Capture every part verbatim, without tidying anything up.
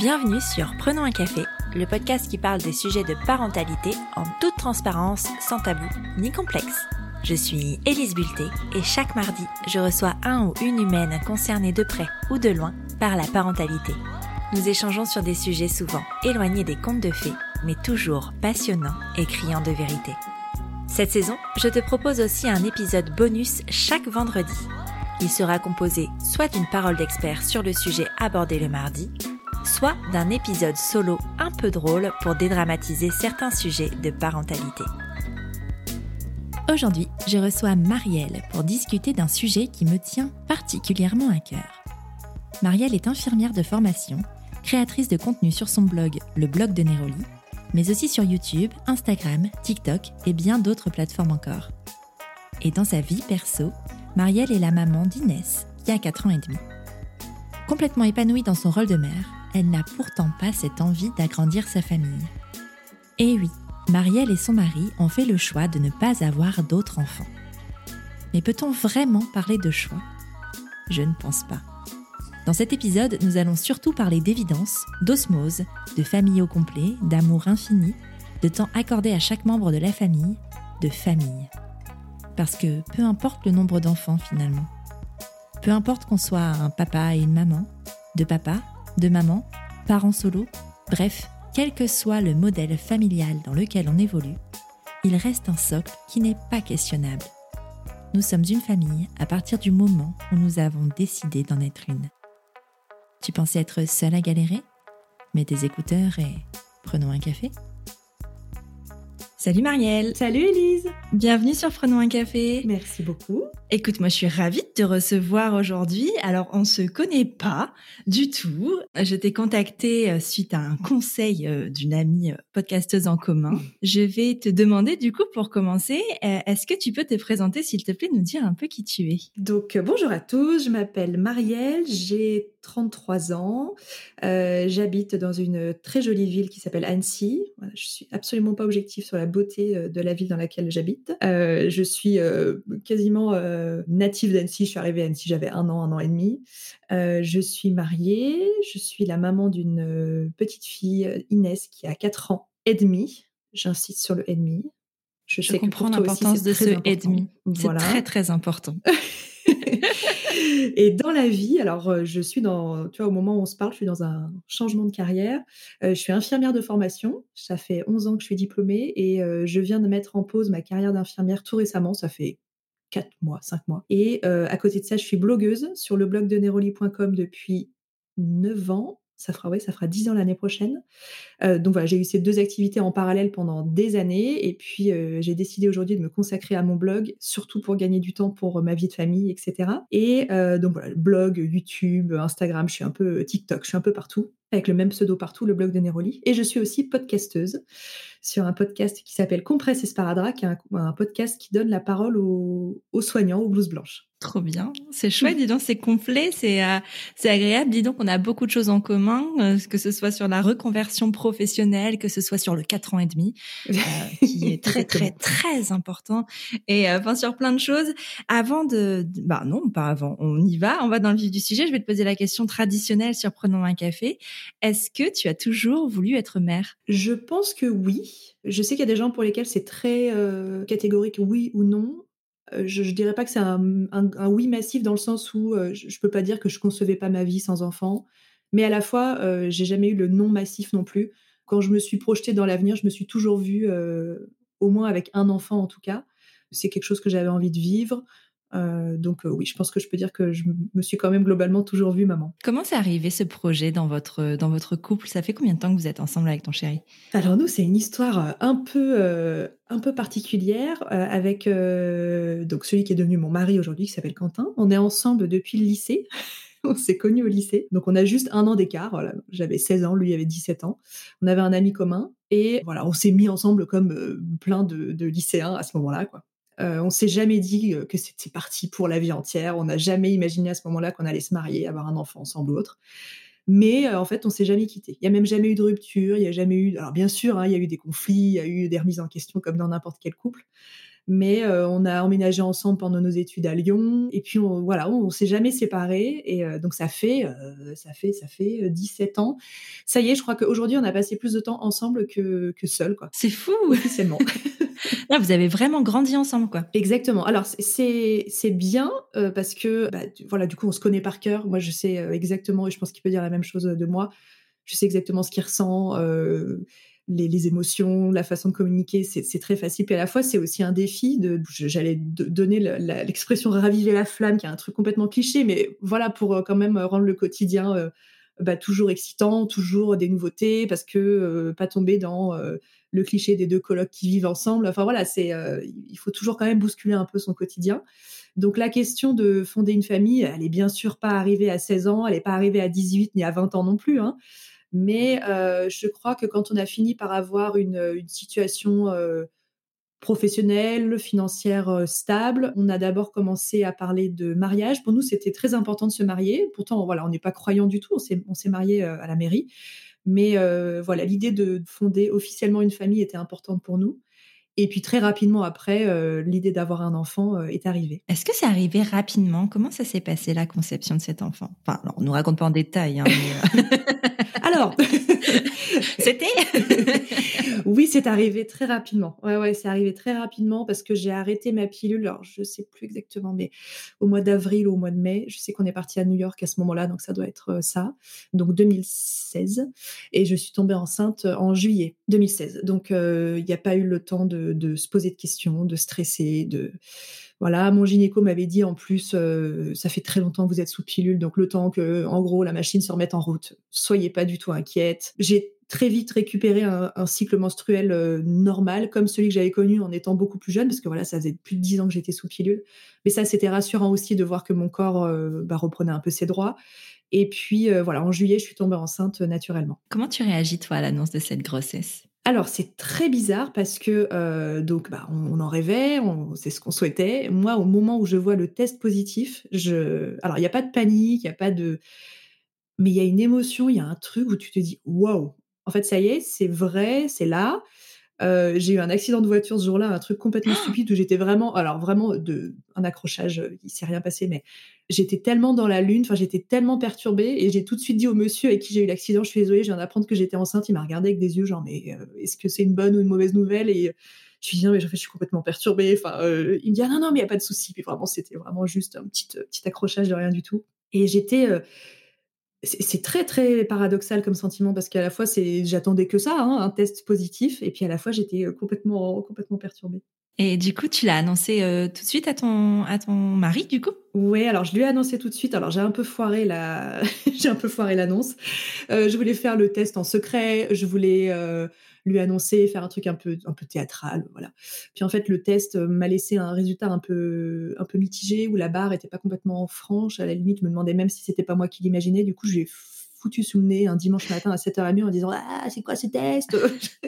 Bienvenue sur Prenons un café, le podcast qui parle des sujets de parentalité en toute transparence, sans tabou ni complexe. Je suis Élise Bulté et chaque mardi, je reçois un ou une humaine concernée de près ou de loin par la parentalité. Nous échangeons sur des sujets souvent éloignés des contes de fées, mais toujours passionnants et criants de vérité. Cette saison, je te propose aussi un épisode bonus chaque vendredi. Il sera composé soit d'une parole d'expert sur le sujet abordé le mardi, soit d'un épisode solo un peu drôle pour dédramatiser certains sujets de parentalité. Aujourd'hui, je reçois Marielle pour discuter d'un sujet qui me tient particulièrement à cœur. Marielle est infirmière de formation, créatrice de contenu sur son blog, le blog de Néroli, mais aussi sur YouTube, Instagram, TikTok et bien d'autres plateformes encore. Et dans sa vie perso, Marielle est la maman d'Inès, qui a quatre ans et demi. Complètement épanouie dans son rôle de mère, elle n'a pourtant pas cette envie d'agrandir sa famille. Et oui, Marielle et son mari ont fait le choix de ne pas avoir d'autres enfants. Mais peut-on vraiment parler de choix ? Je ne pense pas. Dans cet épisode, nous allons surtout parler d'évidence, d'osmose, de famille au complet, d'amour infini, de temps accordé à chaque membre de la famille, de famille. Parce que peu importe le nombre d'enfants finalement. Peu importe qu'on soit un papa et une maman, de papa, de maman, parents solo, bref, quel que soit le modèle familial dans lequel on évolue, il reste un socle qui n'est pas questionnable. Nous sommes une famille à partir du moment où nous avons décidé d'en être une. Tu pensais être seule à galérer ? Mets tes écouteurs et prenons un café. Salut Marielle. Salut Élise. Bienvenue sur Prenons un café. Merci beaucoup. Écoute, moi je suis ravie de te recevoir aujourd'hui. Alors on se connaît pas du tout. Je t'ai contactée suite à un conseil d'une amie podcasteuse en commun. Je vais te demander du coup pour commencer, est-ce que tu peux te présenter s'il te plaît, nous dire un peu qui tu es ? Donc bonjour à tous, je m'appelle Marielle, j'ai trente-trois ans, euh, j'habite dans une très jolie ville qui s'appelle Annecy. Voilà, je suis absolument pas objective sur la beauté de la ville dans laquelle j'habite. Euh, je suis euh, quasiment euh, native d'Annecy, je suis arrivée à Annecy, j'avais un an, un an et demi. Euh, je suis mariée, je suis la maman d'une petite fille, Inès, qui a quatre ans et demi. J'insiste sur le et demi. Je, je sais comprends que l'importance aussi, de ce et demi. Voilà. C'est très très important. Et dans la vie, alors je suis dans, tu vois, au moment où on se parle, je suis dans un changement de carrière. Euh, je suis infirmière de formation. Ça fait onze ans que je suis diplômée et euh, je viens de mettre en pause ma carrière d'infirmière tout récemment. Ça fait quatre mois, cinq mois. Et euh, à côté de ça, je suis blogueuse sur le blog de néroli point com depuis neuf ans. Ça fera, ouais, ça fera dix ans l'année prochaine. Euh, donc voilà, j'ai eu ces deux activités en parallèle pendant des années et puis euh, j'ai décidé aujourd'hui de me consacrer à mon blog, surtout pour gagner du temps pour ma vie de famille, et cetera. Et euh, donc voilà, blog, YouTube, Instagram, je suis un peu TikTok, je suis un peu partout, avec le même pseudo partout, le blog de Néroli. Et je suis aussi podcasteuse sur un podcast qui s'appelle Compresse et Sparadrap, qui est un, un podcast qui donne la parole aux, aux soignants, aux blouses blanches. Trop bien, c'est chouette, dis donc, c'est complet, c'est euh, c'est agréable, dis donc, on a beaucoup de choses en commun, euh, que ce soit sur la reconversion professionnelle, que ce soit sur le quatre ans et demi, euh, qui est très très très important, et enfin euh, sur plein de choses. Avant de, de, bah non, pas avant, on y va, on va dans le vif du sujet. Je vais te poser la question traditionnelle sur Prenons un café. Est-ce que tu as toujours voulu être mère ? Je pense que oui. Je sais qu'il y a des gens pour lesquels c'est très euh, catégorique, oui ou non. Je, je dirais pas que c'est un, un, un oui massif dans le sens où euh, je, je peux pas dire que je concevais pas ma vie sans enfant, mais à la fois euh, j'ai jamais eu le non massif non plus. Quand je me suis projetée dans l'avenir, je me suis toujours vue euh, au moins avec un enfant en tout cas. C'est quelque chose que j'avais envie de vivre. Euh, donc euh, oui, je pense que je peux dire que je me suis quand même globalement toujours vue maman. Comment c'est arrivé ce projet dans votre dans votre couple ? Ça fait combien de temps que vous êtes ensemble avec ton chéri ? Alors nous, c'est une histoire un peu euh, un peu particulière euh, avec euh, donc celui qui est devenu mon mari aujourd'hui, qui s'appelle Quentin. On est ensemble depuis le lycée. On s'est connus au lycée. Donc on a juste un an d'écart. Voilà. J'avais seize ans, lui avait dix-sept ans. On avait un ami commun et voilà, on s'est mis ensemble comme euh, plein de, de lycéens à ce moment-là, quoi. Euh, on s'est jamais dit que c'était parti pour la vie entière. On n'a jamais imaginé à ce moment-là qu'on allait se marier, avoir un enfant ensemble ou autre. Mais euh, en fait, on s'est jamais quitté. Il y a même jamais eu de rupture. Il y a jamais eu. Alors bien sûr, hein, il y a eu des conflits, il y a eu des remises en question comme dans n'importe quel couple. Mais heu, on a emménagé ensemble pendant nos études à Lyon et puis on voilà, on s'est jamais séparés et heu, donc ça fait, heu, ça fait ça fait, heu, dix-sept ans. Ça y est, je crois qu'aujourd'hui, on a passé plus de temps ensemble que que seuls, quoi, C'est fou! officiellement. Là, vous avez vraiment grandi ensemble, quoi. Exactement. Alors c'est c'est c'est bien, heu, parce que, bah, du voilà, du coup, on se connaît par cœur. Moi, je sais, heu, exactement et je pense qu'il peut dire la même chose, heu, de moi. Je sais exactement ce qu'il ressent, heu, les les émotions, la façon de communiquer, c'est c'est très facile. Puis à la fois, c'est aussi un défi de je j'allais d donner le la l'expression «raviver la flamme», qui est un truc complètement cliché, mais voilà, pour, heu, quand même, heu, rendre le quotidien, heu, bah, toujours excitant, toujours des nouveautés parce que, heu, pas tomber dans, heu, le cliché des deux colocs qui vivent ensemble. Enfin voilà, c'est, heu, il faut toujours quand même bousculer un peu son quotidien. Donc la question de fonder une famille, elle est bien sûr pas arrivée à seize ans, elle est pas arrivée à dix-huit ni à vingt ans non plus, hein. Mais heu, je crois que quand on a fini par avoir une, une situation, heu, professionnelle, financière, heu, stable, on a d'abord commencé à parler de mariage. Pour nous, c'était très important de se marier. Pourtant, voilà, on n'est pas croyants du tout. On s'est on s'est mariés, heu, à la mairie. Mais heu, voilà, l'idée de fonder officiellement une famille était importante pour nous. Et puis très rapidement après, heu, l'idée d'avoir un enfant, heu, est arrivée. Est-ce que c'est arrivé rapidement? Comment ça s'est passé, la conception de cet enfant? Enfin, alors, on nous raconte pas en détail, hein, mais heu Alors C'était? oui, c'est arrivé très rapidement. Ouais, ouais, c'est arrivé très rapidement parce que j'ai arrêté ma pilule, alors je sais plus exactement, mais au mois d'avril ou au mois de mai. Je sais qu'on est partis à New York à ce moment-là, donc ça doit être, heu, ça, donc deux mille seize et je suis tombée enceinte, heu, en juillet deux mille seize. Donc heu, il y a pas eu le temps de de se poser de questions, de stresser, de voilà. Mon gynéco m'avait dit en plus, heu: «Ça fait très longtemps que vous êtes sous pilule, donc le temps que, en gros, la machine se remette en route, soyez pas du tout inquiète». J'ai très vite récupéré un un cycle menstruel, heu, normal, comme celui que j'avais connu en étant beaucoup plus jeune, parce que voilà, ça faisait plus de dix ans que j'étais sous pilule. Mais ça, c'était rassurant aussi de voir que mon corps, heu, bah, reprenait un peu ses droits. Et puis, heu, voilà, en juillet, je suis tombée enceinte, heu, naturellement. Comment tu réagis, toi, à l'annonce de cette grossesse? Alors c'est très bizarre parce que, heu, donc bah, on on en rêvait, on c'est ce qu'on souhaitait. Moi, au moment où je vois le test positif, je alors il y a pas de panique, il y a pas de mais il y a une émotion, il y a un truc où tu te dis: «Waouh!» En fait, ça y est, c'est vrai, c'est là. Heu, j'ai eu un accident de voiture ce jour-là, un truc complètement stupide où j'étais vraiment alors vraiment de un accrochage, heu, il s'est rien passé, mais j'étais tellement dans la lune, enfin j'étais tellement perturbée et j'ai tout de suite dit au monsieur avec qui j'ai eu l'accident: «Je suis désolée, je viens d'apprendre que j'étais enceinte». Il m'a regardé avec des yeux genre: «Mais, heu, est-ce que c'est une bonne ou une mauvaise nouvelle?» et heu, je lui dis: «Non mais en fait je suis complètement perturbée». Enfin, heu, il me dit: «Ah non, non, mais il y a pas de souci». Puis vraiment c'était vraiment juste un petit, heu, petit accrochage de rien du tout et j'étais, heu c'est c'est très, très paradoxal comme sentiment parce qu'à la fois c'est j'attendais que ça, hein, un test positif et puis à la fois j'étais, heu, complètement complètement perturbée. Et du coup, tu l'as annoncé, heu, tout de suite à ton à ton mari, du coup? Ouais, alors je lui ai annoncé tout de suite. Alors j'ai un peu foiré la j'ai un peu foiré l'annonce. Heu, je voulais faire le test en secret, je voulais, heu, lui annoncer, faire un truc un peu un peu théâtral, voilà. Puis en fait, le test, heu, m'a laissé un résultat un peu un peu mitigé où la barre était pas complètement franche. À la limite, je me demandais même si c'était pas moi qui l'imaginais. Du coup, je lui ai foutu sous le nez un dimanche matin à sept heures trente en disant: «Ah, c'est quoi ce test?»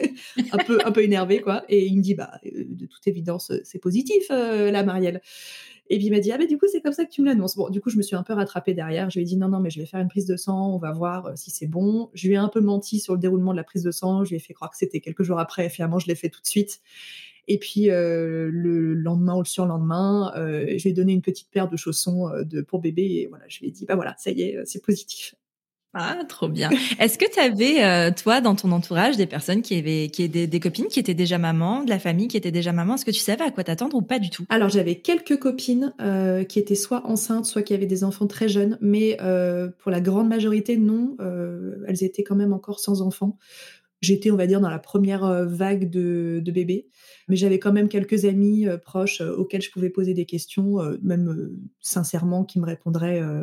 un peu un peu énervé quoi et il me dit: «Bah, heu, de toute évidence, heu, c'est positif, heu, là, Marielle». Et puis il m'a dit: «Ah bah, du coup, c'est comme ça que tu me l'annonces». Bon, du coup, je me suis un peu rattrapée derrière. Je lui ai dit: «Non, non, mais je vais faire une prise de sang, on va voir, heu, si c'est bon». Je lui ai un peu menti sur le déroulement de la prise de sang. Je lui ai fait croire que c'était quelques jours après. Finalement, je l'ai fait tout de suite. Et puis, heu, le lendemain ou le surlendemain, heu, je lui ai donné une petite paire de chaussons, heu, de pour bébé et voilà, je lui ai dit: «Bah, voilà, ça y est, heu, c'est positif». Ah, trop bien. Est-ce que tu avais, heu, toi, dans ton entourage, des personnes qui avaient qui des des copines qui étaient déjà mamans, de la famille qui était déjà maman? Est-ce que tu savais à quoi t'attendre ou pas du tout? Alors j'avais quelques copines, heu, qui étaient soit enceintes, soit qui avaient des enfants très jeunes, mais heu, pour la grande majorité non, heu, elles étaient quand même encore sans enfants. J'étais, on va dire, dans la première re vague de de bébés, mais j'avais quand même quelques amis, heu, proches, heu, auxquels je pouvais poser des questions, heu, même, heu, sincèrement qui me répondraient, heu,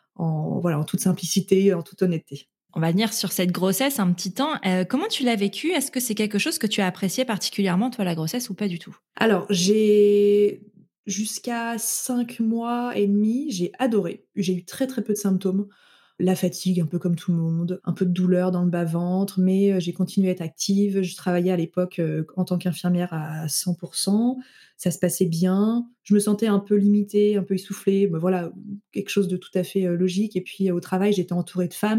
en voilà, en toute simplicité, en toute honnêteté. On va venir sur cette grossesse un petit temps. Heu, comment tu l'as vécue? Est-ce que c'est quelque chose que tu as apprécié particulièrement, toi, la grossesse ou pas du tout? Alors, j'ai jusqu'à cinq mois et demi, j'ai adoré. J'ai eu très, très peu de symptômes. La fatigue, un peu comme tout le monde, un peu de douleur dans le bas-ventre, mais heu, j'ai continué à être active. Je travaillais à l'époque, heu, en tant qu'infirmière à cent. Ça se passait bien. Je me sentais un peu limitée, un peu essoufflée, bah, voilà, quelque chose de tout à fait, heu, logique et puis, heu, au travail, j'étais entourée de femmes,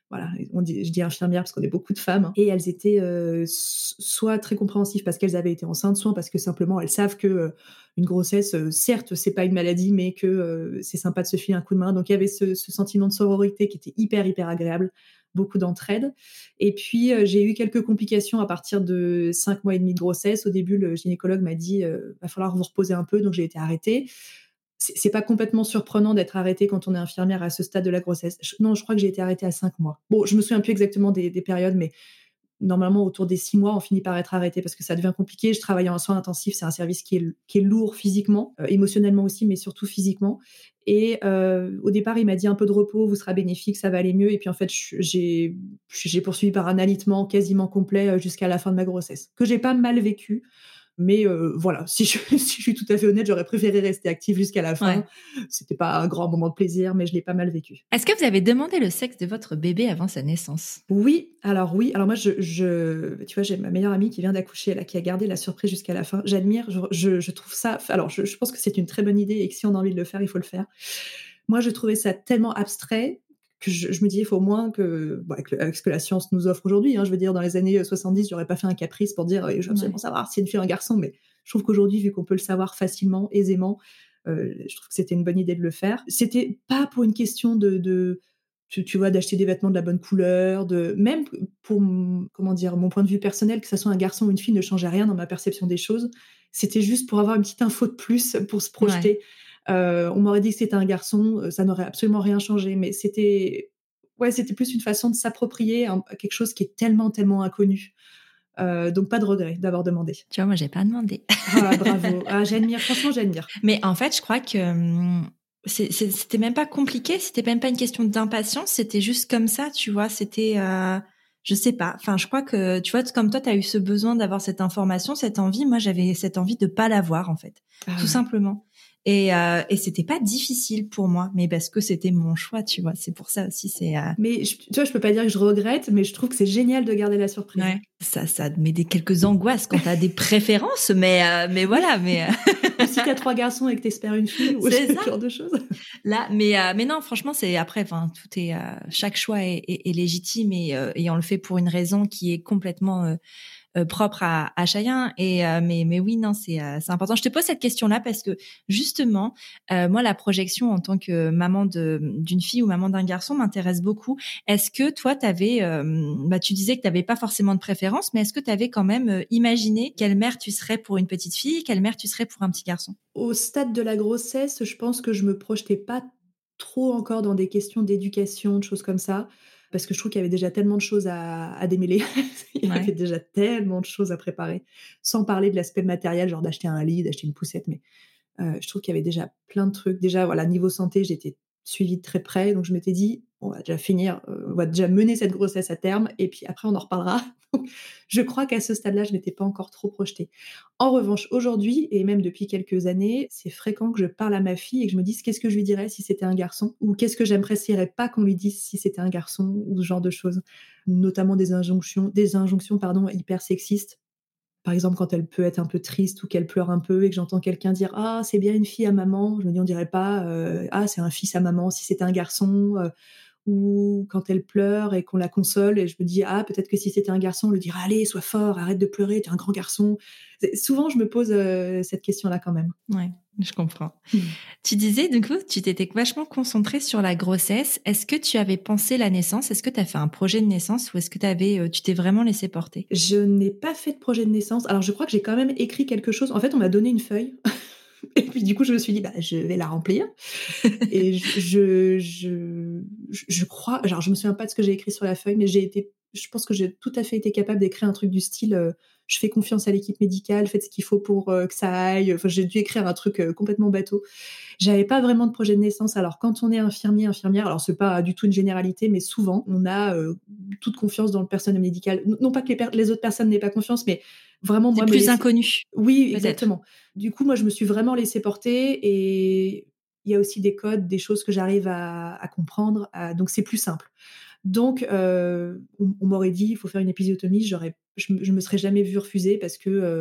voilà, on dit, je dis infirmières parce qu'on est beaucoup de femmes, hein, et elles étaient euh, soit très compréhensives parce qu'elles avaient été enceintes, soit parce que simplement elles savent que euh, une grossesse, euh, certes, c'est pas une maladie, mais que euh, c'est sympa de se filer un coup de main. Donc il y avait ce, ce sentiment de sororité qui était hyper hyper agréable, beaucoup d'entraide. Et puis euh, j'ai eu quelques complications à partir de cinq mois et demi de grossesse. Au début, le gynécologue m'a dit euh, va falloir vous reposer un peu, donc j'ai été arrêtée. C'est pas complètement surprenant d'être arrêtée quand on est infirmière à ce stade de la grossesse. Je, non, je crois que j'ai été arrêtée à cinq mois. Bon, je me souviens plus exactement des, des périodes, mais normalement, autour des six mois, on finit par être arrêté parce que ça devient compliqué. Je travaille en soins intensifs, c'est un service qui est, qui est lourd physiquement, euh, émotionnellement aussi, mais surtout physiquement. Et euh, au départ, il m'a dit un peu de repos, vous sera bénéfique, ça va aller mieux. Et puis en fait, j'ai, j'ai poursuivi par un alitement quasiment complet jusqu'à la fin de ma grossesse, que j'ai pas mal vécu. Mais euh, voilà, si je, si je suis tout à fait honnête, j'aurais préféré rester active jusqu'à la fin. Ouais. C'était pas un grand moment de plaisir, mais je l'ai pas mal vécu. Est-ce que vous avez demandé le sexe de votre bébé avant sa naissance? Oui, alors oui. Alors moi, je, je tu vois, j'ai ma meilleure amie qui vient d'accoucher, là, qui a gardé la surprise jusqu'à la fin. J'admire, je, je, je trouve ça... Alors, je, je pense que c'est une très bonne idée et que si on a envie de le faire, il faut le faire. Moi, je trouvais ça tellement abstrait que je, je me dis, il faut au moins que, bon, avec, le, avec ce que la science nous offre aujourd'hui, hein, je veux dire, dans les années soixante-dix, j'aurais pas fait un caprice pour dire, je veux absolument ouais. savoir si c'est une fille ou un garçon, mais je trouve qu'aujourd'hui, vu qu'on peut le savoir facilement, aisément, euh, je trouve que c'était une bonne idée de le faire. C'était pas pour une question de, de tu, tu vois, d'acheter des vêtements de la bonne couleur, de, même pour, comment dire, mon point de vue personnel, que ce soit un garçon ou une fille ne changeait rien dans ma perception des choses. C'était juste pour avoir une petite info de plus, pour se projeter. Ouais. Euh, on m'aurait dit que c'était un garçon, ça n'aurait absolument rien changé, mais c'était, ouais, c'était plus une façon de s'approprier un, quelque chose qui est tellement, tellement inconnu. Euh, donc pas de regret d'avoir demandé. Tu vois, moi j'ai pas demandé. Ah bravo, ah, j'admire, franchement j'admire. Mais en fait, je crois que hum, c'est, c'est, c'était même pas compliqué, c'était même pas une question d'impatience, c'était juste comme ça, tu vois, c'était, euh, je sais pas. Enfin, je crois que tu vois, comme toi, t'as eu ce besoin d'avoir cette information, cette envie. Moi, j'avais cette envie de pas l'avoir en fait, ah, tout ouais. simplement. Et, euh, et c'était pas difficile pour moi, mais parce que c'était mon choix, tu vois. C'est pour ça aussi, c'est. Euh... Mais je, tu vois, je peux pas dire que je regrette, mais je trouve que c'est génial de garder la surprise. Ouais. Ça, ça met des quelques angoisses quand t'as des préférences, mais euh, mais voilà, mais. Si t'as trois garçons et que t'espères une fille, ou ce genre de choses. Là, mais euh, mais non, franchement, c'est après, enfin, tout est, euh, chaque choix est, est, est légitime et, euh, et on le fait pour une raison qui est complètement. Euh, Euh, propre à, à chacun et euh, mais mais oui non c'est euh, c'est important. Je te pose cette question là parce que justement euh, moi la projection en tant que maman de d'une fille ou maman d'un garçon m'intéresse beaucoup. Est-ce que toi t'avais euh, bah tu disais que t'avais pas forcément de préférence, mais est-ce que t'avais quand même euh, imaginé quelle mère tu serais pour une petite fille, quelle mère tu serais pour un petit garçon? Au stade de la grossesse, je pense que je me projetais pas trop encore dans des questions d'éducation, de choses comme ça. Parce que je trouve qu'il y avait déjà tellement de choses à, à démêler. Il y ouais. avait déjà tellement de choses à préparer. Sans parler de l'aspect matériel, genre d'acheter un lit, d'acheter une poussette. Mais euh, je trouve qu'il y avait déjà plein de trucs. Déjà, voilà, niveau santé, j'étais suivie de très près. Donc, je m'étais dit, on va déjà finir, euh, on va déjà mener cette grossesse à terme. Et puis après, on en reparlera. Donc, je crois qu'à ce stade-là, je n'étais pas encore trop projetée. En revanche, aujourd'hui, et même depuis quelques années, c'est fréquent que je parle à ma fille et que je me dise qu'est-ce que je lui dirais si c'était un garçon, ou qu'est-ce que j'apprécierais pas qu'on lui dise si c'était un garçon, ou ce genre de choses. Notamment des injonctions, des injonctions pardon, hyper sexistes. Par exemple, quand elle peut être un peu triste ou qu'elle pleure un peu et que j'entends quelqu'un dire « Ah, c'est bien une fille à maman », je me dis on dirait pas euh, « Ah, c'est un fils à maman si c'était un garçon euh, ». Ou quand elle pleure et qu'on la console et je me dis ah peut-être que si c'était un garçon on lui dirait allez sois fort, arrête de pleurer, t'es un grand garçon. Souvent je me pose euh, cette question là quand même. Ouais, je comprends. Mmh. Tu disais du coup tu t'étais vachement concentrée sur la grossesse. Est-ce que tu avais pensé la naissance? Est-ce que tu as fait un projet de naissance ou est-ce que t'avais, euh, tu t'es vraiment laissé porter? Je n'ai pas fait de projet de naissance. Alors je crois que j'ai quand même écrit quelque chose. En fait on m'a donné une feuille. Et puis du coup, je me suis dit, bah, je vais la remplir. Et je, je, je, je crois, genre, je me souviens pas de ce que j'ai écrit sur la feuille, mais j'ai été, je pense que j'ai tout à fait été capable d'écrire un truc du style, euh, je fais confiance à l'équipe médicale, faites ce qu'il faut pour euh, que ça aille. Enfin, j'ai dû écrire un truc euh, complètement bateau. J'avais pas vraiment de projet de naissance. Alors, quand on est infirmier, infirmière, alors c'est pas du tout une généralité, mais souvent, on a euh, toute confiance dans le personnel médical. Non pas que les, per- les autres personnes n'aient pas confiance, mais vraiment, c'est moi, plus me laisser... inconnu. Oui, peut-être. Exactement. Du coup, moi, je me suis vraiment laissée porter et il y a aussi des codes, des choses que j'arrive à, à comprendre. À... Donc, c'est plus simple. Donc, euh, on, on m'aurait dit, il faut faire une épisiotomie. J'aurais, je, je me serais jamais vue refuser parce que euh,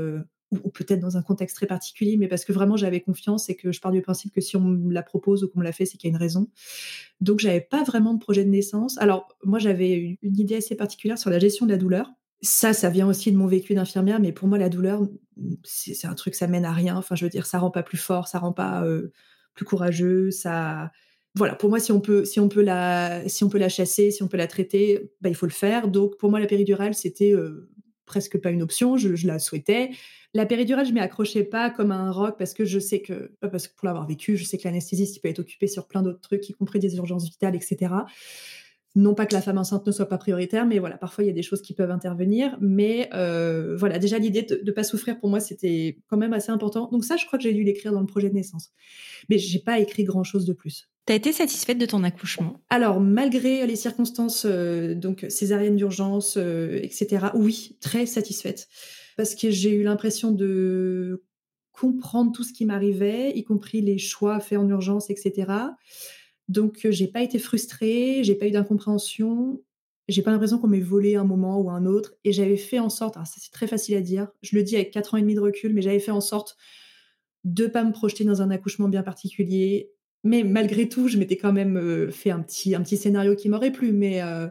ou, ou peut-être dans un contexte très particulier, mais parce que vraiment j'avais confiance et que je pars du principe que si on me la propose ou qu'on me l'a fait, c'est qu'il y a une raison. Donc j'avais pas vraiment de projet de naissance. Alors moi j'avais une, une idée assez particulière sur la gestion de la douleur. Ça, ça vient aussi de mon vécu d'infirmière, mais pour moi la douleur, c'est, c'est un truc, ça mène à rien. Enfin, je veux dire, ça rend pas plus fort, ça rend pas euh, plus courageux, ça. Voilà, pour moi, si on peut, si on peut la, si on peut la chasser, si on peut la traiter, bah, il faut le faire. Donc, pour moi, la péridurale, c'était euh, presque pas une option. Je, je la souhaitais. La péridurale, je m'y accrochais pas comme à un roc parce que je sais que, parce que pour l'avoir vécu, je sais que l'anesthésiste, il peut être occupé sur plein d'autres trucs, y compris des urgences vitales, et cetera. Non pas que la femme enceinte ne soit pas prioritaire, mais voilà, parfois il y a des choses qui peuvent intervenir. Mais euh, voilà, déjà l'idée de ne pas souffrir pour moi, c'était quand même assez important. Donc ça, je crois que j'ai dû l'écrire dans le projet de naissance. Mais j'ai pas écrit grand-chose de plus. T'as été satisfaite de ton accouchement? Alors, malgré les circonstances, euh, donc césarienne d'urgence, euh, et cetera, oui, très satisfaite. Parce que j'ai eu l'impression de comprendre tout ce qui m'arrivait, y compris les choix faits en urgence, et cetera. Donc, euh, j'ai pas été frustrée, j'ai pas eu d'incompréhension, j'ai pas l'impression qu'on m'ait volé un moment ou un autre. Et j'avais fait en sorte, alors ça c'est très facile à dire, je le dis avec quatre ans et demi de recul, mais j'avais fait en sorte de pas me projeter dans un accouchement bien particulier. Mais malgré tout, je m'étais quand même euh, fait un petit, un petit scénario qui m'aurait plu, mais euh,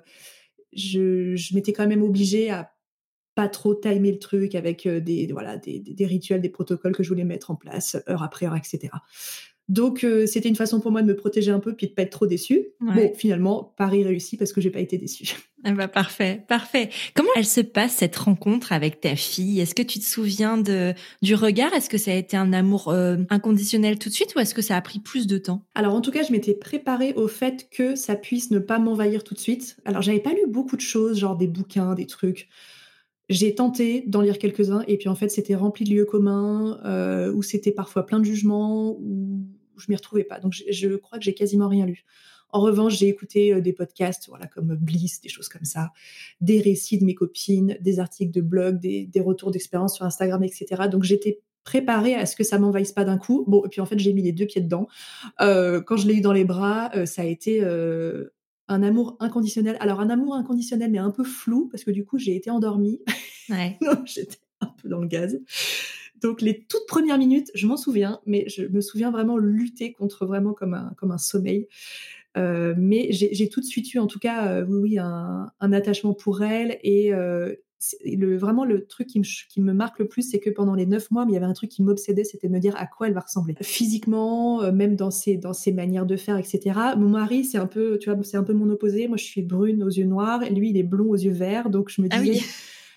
je, je m'étais quand même obligée à pas trop timer le truc avec euh, des, voilà, des, des, des rituels, des protocoles que je voulais mettre en place, heure après heure, et cetera. Donc, euh, c'était une façon pour moi de me protéger un peu puis de pas être trop déçue. Ouais. Bon, finalement, pari réussi parce que j'ai pas été déçue. Ah bah parfait, parfait. Comment elle se passe cette rencontre avec ta fille? Est-ce que tu te souviens de du regard? Est-ce que ça a été un amour euh, inconditionnel tout de suite ou est-ce que ça a pris plus de temps? Alors en tout cas, je m'étais préparée au fait que ça puisse ne pas m'envahir tout de suite. Alors j'avais pas lu beaucoup de choses, genre des bouquins, des trucs. J'ai tenté d'en lire quelques-uns et puis en fait c'était rempli de lieux communs, euh, où c'était parfois plein de jugements, où je m'y retrouvais pas. Donc je, je crois que j'ai quasiment rien lu. En revanche, j'ai écouté euh, des podcasts, voilà, comme Bliss, des choses comme ça, des récits de mes copines, des articles de blog, des, des retours d'expérience sur Instagram, et cetera. Donc j'étais préparée à ce que ça m'envahisse pas d'un coup. Bon, et puis en fait j'ai mis les deux pieds dedans. Euh, quand je l'ai eu dans les bras, euh, ça a été euh, un amour inconditionnel. Alors un amour inconditionnel, mais un peu flou, parce que du coup j'ai été endormie. Ouais. Donc, j'étais un peu dans le gaz. Donc les toutes premières minutes, je m'en souviens, mais je me souviens vraiment lutter contre vraiment comme un, comme un sommeil. Euh, mais j'ai, j'ai tout de suite eu, en tout cas, euh, oui, oui, un, un attachement pour elle. Et euh, c'est le, vraiment, le truc qui me, qui me marque le plus, c'est que pendant les neuf mois, il y avait un truc qui m'obsédait, c'était de me dire à quoi elle va ressembler. Physiquement, euh, même dans ses, dans ses manières de faire, et cetera. Mon mari, c'est un peu, tu vois, c'est un peu mon opposé. Moi, je suis brune aux yeux noirs, et lui, il est blond aux yeux verts. Donc, je me Ah disais... oui.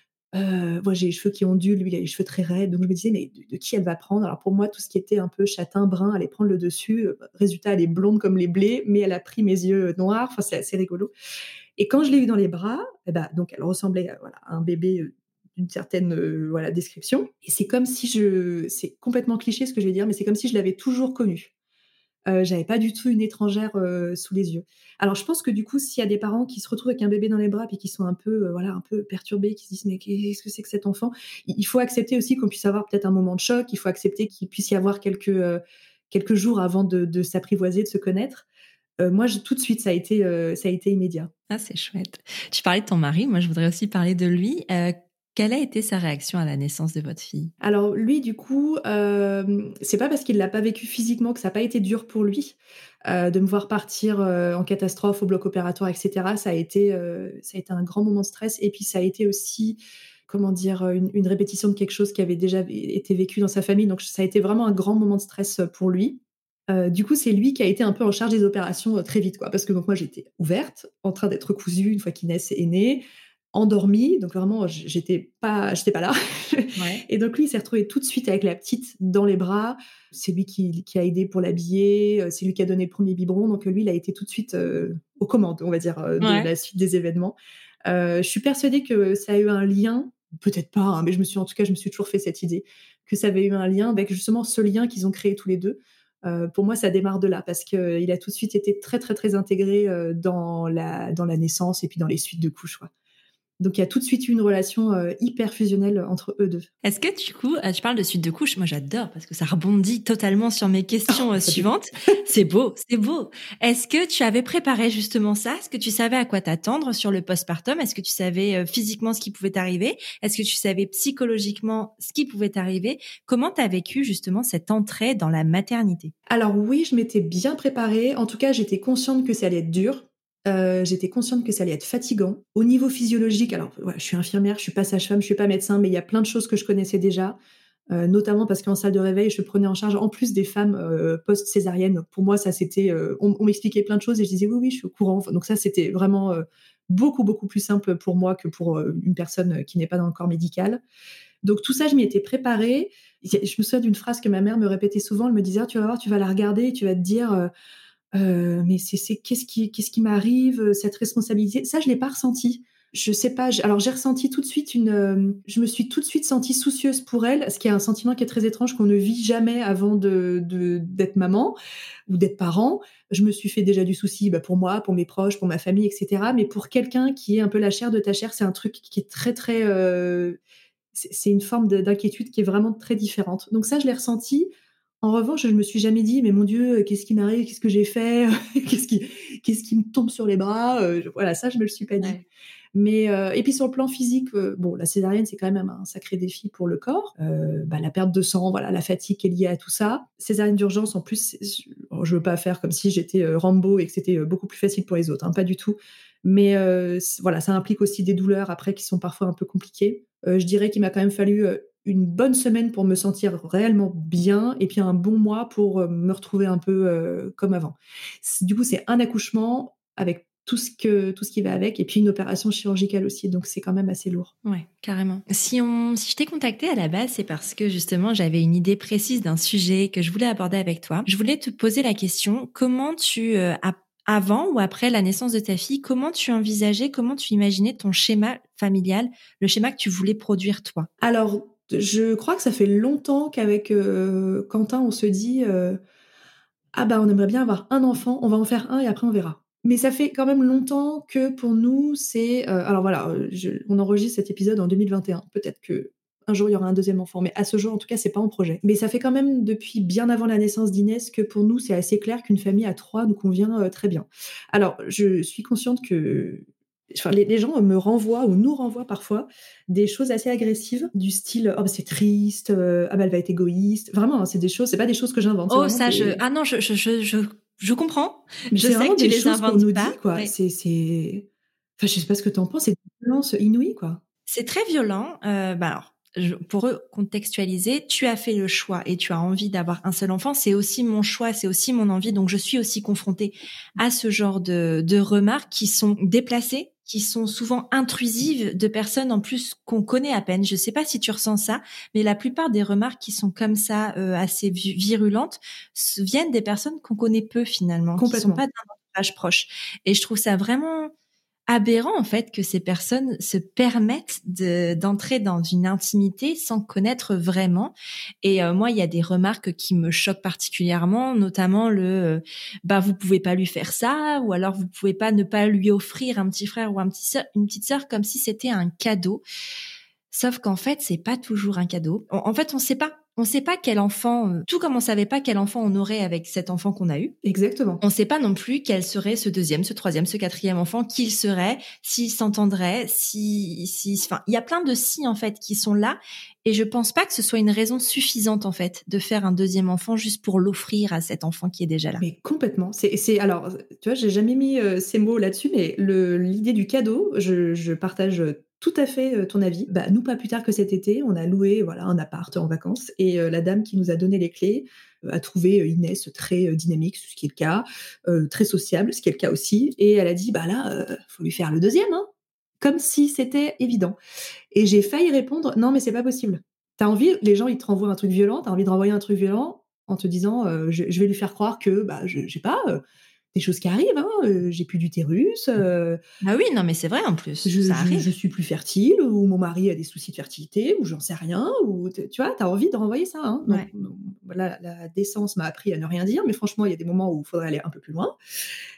Euh, moi, j'ai les cheveux qui ondulent, lui, il a les cheveux très raides. Donc, je me disais, mais de, de qui elle va prendre? Alors, pour moi, tout ce qui était un peu châtain, brun, allait prendre le dessus. Euh, Résultat, elle est blonde comme les blés, mais elle a pris mes yeux noirs. Enfin, c'est assez rigolo. Et quand je l'ai eu dans les bras, eh ben, donc, elle ressemblait à, voilà, à un bébé euh, d'une certaine euh, voilà, description. Et c'est comme si je... C'est complètement cliché ce que je vais dire, mais c'est comme si je l'avais toujours connue. Euh, j'avais pas du tout une étrangère euh, sous les yeux. Alors je pense que du coup, s'il y a des parents qui se retrouvent avec un bébé dans les bras puis qui sont un peu, euh, voilà, un peu perturbés, qui se disent mais qu'est-ce que c'est que cet enfant, il faut accepter aussi qu'on puisse avoir peut-être un moment de choc. Il faut accepter qu'il puisse y avoir quelques euh, quelques jours avant de, de s'apprivoiser, de se connaître. Euh, moi, je, tout de suite, ça a été euh, ça a été immédiat. Ah, c'est chouette. Tu parlais de ton mari, moi je voudrais aussi parler de lui. Euh, quelle a été sa réaction à la naissance de votre fille? Alors lui, du coup, euh, c'est pas parce qu'il l'a pas vécu physiquement que ça n'a pas été dur pour lui euh, de me voir partir euh, en catastrophe au bloc opératoire, et cetera. Ça a été, euh, ça a été un grand moment de stress et puis ça a été aussi, comment dire, une, une répétition de quelque chose qui avait déjà été vécu dans sa famille. Donc ça a été vraiment un grand moment de stress pour lui. Euh, du coup, c'est lui qui a été un peu en charge des opérations euh, très vite, quoi. Parce que donc moi, j'étais ouverte, en train d'être cousue une fois qu'Inès est née, endormie, donc vraiment, j- j'étais pas, j'étais pas là. Ouais. Et donc lui, il s'est retrouvé tout de suite avec la petite dans les bras. C'est lui qui, qui a aidé pour l'habiller, euh, c'est lui qui a donné le premier biberon. Donc lui, il a été tout de suite euh, aux commandes, on va dire, euh, de Ouais. la suite des événements. Euh, je suis persuadée que ça a eu un lien, peut-être pas, hein, mais je me suis, en tout cas, je me suis toujours fait cette idée que ça avait eu un lien avec justement ce lien qu'ils ont créé tous les deux. Euh, pour moi, ça démarre de là parce qu'il a tout de suite été très, très, très intégré euh, dans la, dans la naissance et puis dans les suites de couches, quoi. Donc, il y a tout de suite eu une relation euh, hyper fusionnelle entre eux deux. Est-ce que du coup, euh, tu parles de suite de couches, moi j'adore parce que ça rebondit totalement sur mes questions Oh, euh, ça suivantes. C'est beau, c'est beau. Est-ce que tu avais préparé justement ça? Est-ce que tu savais à quoi t'attendre sur le postpartum? Est-ce que tu savais euh, physiquement ce qui pouvait t'arriver? Est-ce que tu savais psychologiquement ce qui pouvait t'arriver? Comment t'as vécu justement cette entrée dans la maternité? Alors oui, je m'étais bien préparée. En tout cas, j'étais consciente que ça allait être dur. Euh, j'étais consciente que ça allait être fatigant. Au niveau physiologique, alors ouais, je suis infirmière, je suis pas sage-femme, je suis pas médecin, mais il y a plein de choses que je connaissais déjà, euh, notamment parce qu'en salle de réveil, je prenais en charge en plus des femmes euh, post-césariennes. Pour moi, ça c'était, euh, on, on m'expliquait plein de choses et je disais oui, oui, je suis au courant. Enfin, donc ça, c'était vraiment euh, beaucoup, beaucoup plus simple pour moi que pour euh, une personne qui n'est pas dans le corps médical. Donc tout ça, je m'y étais préparée. Je me souviens d'une phrase que ma mère me répétait souvent. Elle me disait ah, tu vas voir, tu vas la regarder, et tu vas te dire euh, euh, mais c'est, c'est qu'est-ce qui, qu'est-ce qui m'arrive, euh, cette responsabilité. Ça, je l'ai pas ressenti. Je sais pas. j'- Alors j'ai ressenti tout de suite une. euh, je me suis tout de suite sentie soucieuse pour elle, ce qui est un sentiment qui est très étrange qu'on ne vit jamais avant de, de d'être maman ou d'être parent. Je me suis fait déjà du souci bah, pour moi, pour mes proches, pour ma famille, et cetera. Mais pour quelqu'un qui est un peu la chair de ta chair, c'est un truc qui est très très. euh, c'est c'est une forme de- d'inquiétude qui est vraiment très différente. Donc ça, je l'ai ressenti. En revanche, je me suis jamais dit, mais mon Dieu, qu'est-ce qui m'arrive, qu'est-ce que j'ai fait, qu'est-ce qui, qu'est-ce qui me tombe sur les bras. Euh, je- voilà, ça, je me le suis pas dit. Ouais. Mais euh, et puis sur le plan physique, euh, bon, la césarienne, c'est quand même un sacré défi pour le corps. Euh, bah, la perte de sang, voilà, la fatigue qui est liée à tout ça. Césarienne d'urgence, en plus, c'est- je veux pas faire comme si j'étais euh, Rambo et que c'était euh, beaucoup plus facile pour les autres, hein, pas du tout. Mais euh, c- voilà, ça implique aussi des douleurs après qui sont parfois un peu compliquées. Euh, je dirais qu'il m'a quand même fallu euh, une bonne semaine pour me sentir réellement bien et puis un bon mois pour euh, me retrouver un peu euh, comme avant. C'est- Du coup, c'est un accouchement avec tout ce que tout ce qui va avec et puis une opération chirurgicale aussi, donc c'est quand même assez lourd. Ouais, carrément. Si on, si je t'ai contacté à la base, c'est parce que justement j'avais une idée précise d'un sujet que je voulais aborder avec toi. Je voulais te poser la question, comment tu, euh, a- avant ou après la naissance de ta fille, comment tu envisageais, comment tu imaginais ton schéma familial, le schéma que tu voulais produire toi? Alors, je crois que ça fait longtemps qu'avec euh, Quentin, on se dit euh, ah bah on aimerait bien avoir un enfant, on va en faire un et après on verra. Mais ça fait quand même longtemps que pour nous, c'est... euh, alors voilà, euh, je- on enregistre cet épisode en deux mille vingt et un. Peut-être que un jour il y aura un deuxième enfant, mais à ce jour, en tout cas, c'est pas en projet. Mais ça fait quand même depuis bien avant la naissance d'Inès que pour nous, c'est assez clair qu'une famille à trois nous convient euh, très bien. Alors, je suis consciente que... Enfin, les, les gens me renvoient ou nous renvoient parfois des choses assez agressives du style oh bah, c'est triste, euh, ah bah elle va être égoïste. Vraiment, hein, c'est des choses, c'est pas des choses que j'invente, c'est Oh, vraiment ça, je, des ah non, je, je, je, je, je comprends. mais Je c'est sais vraiment que tu des les choses qu'on inventes nous pas. dit, quoi. Ouais. C'est, c'est... Enfin, je sais pas ce que t'en penses, c'est une violence inouïe, quoi. C'est très violent. Euh, bah alors, je- pour eux, contextualiser, tu as fait le choix et tu as envie d'avoir un seul enfant. C'est aussi mon choix, c'est aussi mon envie. Donc, je suis aussi confrontée à ce genre de, de remarques qui sont déplacées, qui sont souvent intrusives de personnes en plus qu'on connaît à peine. Je sais pas si tu ressens ça, mais la plupart des remarques qui sont comme ça, euh, assez vi- virulentes, s- viennent des personnes qu'on connaît peu finalement, qui sont pas Complètement. d'un entourage proche. Et je trouve ça vraiment aberrant en fait que ces personnes se permettent de, d'entrer dans une intimité sans connaître vraiment. Et euh, moi, il y a des remarques qui me choquent particulièrement, notamment le euh, bah vous pouvez pas lui faire ça, ou alors vous pouvez pas ne pas lui offrir un petit frère ou un petit sœur, une petite sœur comme si c'était un cadeau. Sauf qu'en fait, c'est pas toujours un cadeau. En, en fait, on sait pas. On sait pas quel enfant, euh, tout comme on savait pas quel enfant on aurait avec cet enfant qu'on a eu. Exactement. On ne sait pas non plus quel serait ce deuxième, ce troisième, ce quatrième enfant, qui il serait, s'il s'entendrait, si, si, enfin, il y a plein de si en fait qui sont là, et je pense pas que ce soit une raison suffisante en fait de faire un deuxième enfant juste pour l'offrir à cet enfant qui est déjà là. Mais complètement. C'est, c'est, alors, tu vois, j'ai jamais mis euh, ces mots là-dessus, mais le, l'idée du cadeau, je, je partage tout à fait euh, ton avis. Bah, nous, pas plus tard que cet été, on a loué, voilà, un appart en vacances, et euh, la dame qui nous a donné les clés euh, a trouvé euh, Inès très euh, dynamique, ce qui est le cas, euh, très sociable, ce qui est le cas aussi, et elle a dit, bah là, euh, faut lui faire le deuxième, hein, comme si c'était évident. Et j'ai failli répondre, non, mais c'est pas possible. T'as envie, les gens, ils te renvoient un truc violent, t'as envie de renvoyer un truc violent en te disant, euh, je, je vais lui faire croire que, bah, je, je sais pas, euh, des choses qui arrivent, hein, euh, j'ai plus d'utérus, euh, Ah oui, non mais c'est vrai en plus, je, ça je, je arrive. suis plus fertile, ou mon mari a des soucis de fertilité, ou j'en sais rien, ou t- tu vois, t'as envie de renvoyer ça, hein. Donc, Ouais. donc, voilà, la décence m'a appris à ne rien dire, mais franchement, il y a des moments où il faudrait aller un peu plus loin.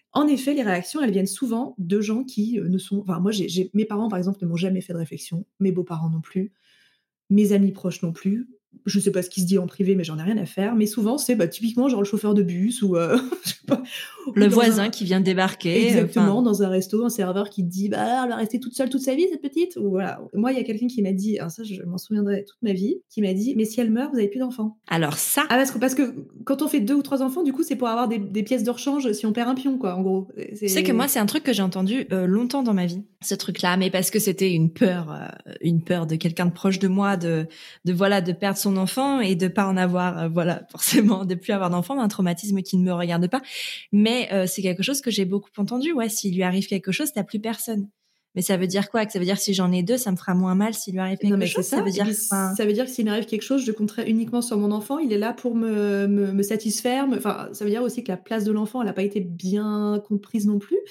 En effet, les réactions, elles viennent souvent de gens qui, heu, ne sont enfin moi j'ai j'ai mes parents par exemple ne m'ont jamais fait de réflexion, mes beaux-parents non plus, mes amis proches non plus. Je sais pas ce qui se dit en privé, mais j'en ai rien à faire. Mais souvent, c'est, bah, typiquement genre le chauffeur de bus ou, heu, je sais pas, ou Le dans voisin un qui vient de débarquer, exactement, enfin dans un resto, un serveur qui te dit: «Bah, elle va rester toute seule toute sa vie cette petite?» ou voilà. Moi, il y a quelqu'un qui m'a dit, alors ça je m'en souviendrai toute ma vie, qui m'a dit: «Mais si elle meurt, vous avez plus d'enfants». alors ça Ah parce que parce que quand on fait deux ou trois enfants, du coup, c'est pour avoir des des pièces de rechange si on perd un pion quoi, en gros. Et Tu sais que moi, c'est c'est un truc que j'ai entendu euh, longtemps dans ma vie, ce truc-là, mais parce que c'était une peur, euh, une peur de quelqu'un de proche de moi, de, de voilà, de perdre son enfant et de pas en avoir, euh, voilà, forcément, de plus avoir d'enfant, un traumatisme qui ne me regarde pas. Mais euh, c'est quelque chose que j'ai beaucoup entendu. Ouais, s'il lui arrive quelque chose, t'as plus personne. Mais ça veut dire quoi? Que ça veut dire que si j'en ai deux, ça me fera moins mal s'il lui arrive non, quelque mais c'est chose? Ça ça veut et dire, puis enfin, ça veut dire que s'il m'arrive quelque chose, je compterai uniquement sur mon enfant. Il est là pour me me me satisfaire, me enfin, ça veut dire aussi que la place de l'enfant, elle a pas été bien comprise non plus.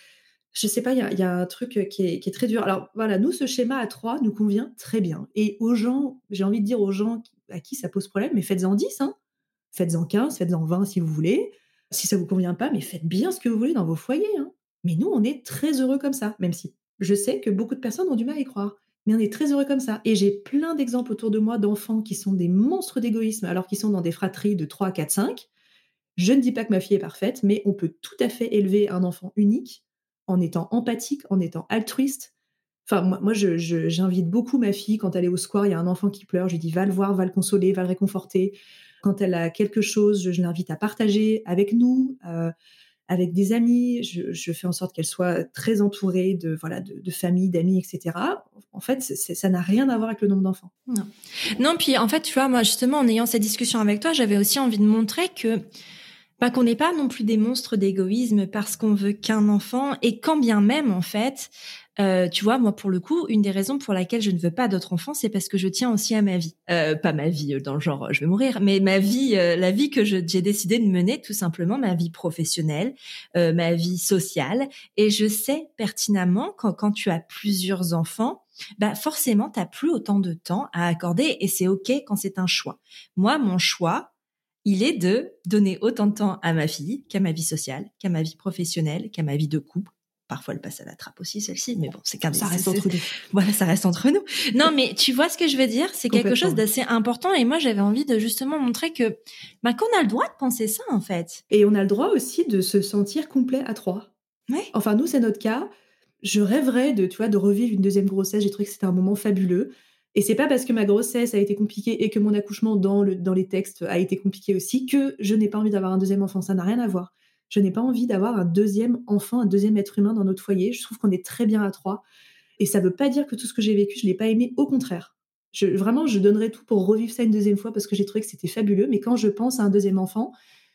Je sais pas, il y a il y a un truc, heu, qui est qui est très dur. Alors voilà, nous, ce schéma à trois nous convient très bien et aux gens, j'ai envie de dire aux gens qui à qui ça pose problème, mais faites-en dix, hein. Faites-en quinze, faites-en vingt si vous voulez. Si ça vous convient pas, mais faites bien ce que vous voulez dans vos foyers, hein. Mais nous, on est très heureux comme ça, même si je sais que beaucoup de personnes ont du mal à y croire. Mais on est très heureux comme ça et j'ai plein d'exemples autour de moi d'enfants qui sont des monstres d'égoïsme alors qu'ils sont dans des fratries de trois, quatre, cinq. Je ne dis pas que ma fille est parfaite, mais on peut tout à fait élever un enfant unique en étant empathique, en étant altruiste. Enfin, moi, moi je, je- j'invite beaucoup ma fille quand elle est au square, il y a un enfant qui pleure, je lui dis va le voir, va le consoler, va le réconforter. Quand elle a quelque chose, je, je l'invite à partager avec nous, euh, avec des amis. Je, je fais en sorte qu'elle soit très entourée de voilà de, de famille, d'amis, et cetera. En fait, c'est- c'est- ça n'a rien à voir avec le nombre d'enfants. non. Non, puis en fait, tu vois, moi, justement, en ayant cette discussion avec toi, j'avais aussi envie de montrer que bah, qu'on n'est pas non plus des monstres d'égoïsme parce qu'on veut qu'un enfant et quand bien même en fait, euh, tu vois, moi pour le coup, une des raisons pour laquelle je ne veux pas d'autres enfants, c'est parce que je tiens aussi à ma vie, euh, pas ma vie euh, dans le genre je vais mourir, mais ma vie, euh, la vie que je, j'ai décidé de mener, tout simplement ma vie professionnelle, euh, ma vie sociale, et je sais pertinemment quand quand tu as plusieurs enfants, bah forcément t'as plus autant de temps à accorder et c'est ok quand c'est un choix. Moi, mon choix il est de donner autant de temps à ma fille qu'à ma vie sociale, qu'à ma vie professionnelle, qu'à ma vie de couple. Parfois, elle passe à la trappe aussi, celle-ci, mais bon, c'est qu'un Ça c'est- reste c'est- entre nous. voilà, ça reste entre nous. Non, mais tu vois ce que je veux dire? C'est quelque Complètement. chose d'assez important et moi, j'avais envie de justement montrer que, bah, qu'on a le droit de penser ça, en fait. Et on a le droit aussi de se sentir complet à trois. Ouais. Enfin, nous, c'est notre cas. Je rêverais de, tu vois, de revivre une deuxième grossesse. J'ai trouvé que c'était un moment fabuleux. Et c'est pas parce que ma grossesse a été compliquée et que mon accouchement dans, le, dans les textes a été compliqué aussi que je n'ai pas envie d'avoir un deuxième enfant. Ça n'a rien à voir. Je n'ai pas envie d'avoir un deuxième enfant, un deuxième être humain dans notre foyer. Je trouve qu'on est très bien à trois. Et ça veut pas dire que tout ce que j'ai vécu, je l'ai pas aimé. Au contraire. Je, vraiment, je donnerais tout pour revivre ça une deuxième fois parce que j'ai trouvé que c'était fabuleux. Mais quand je pense à un deuxième enfant,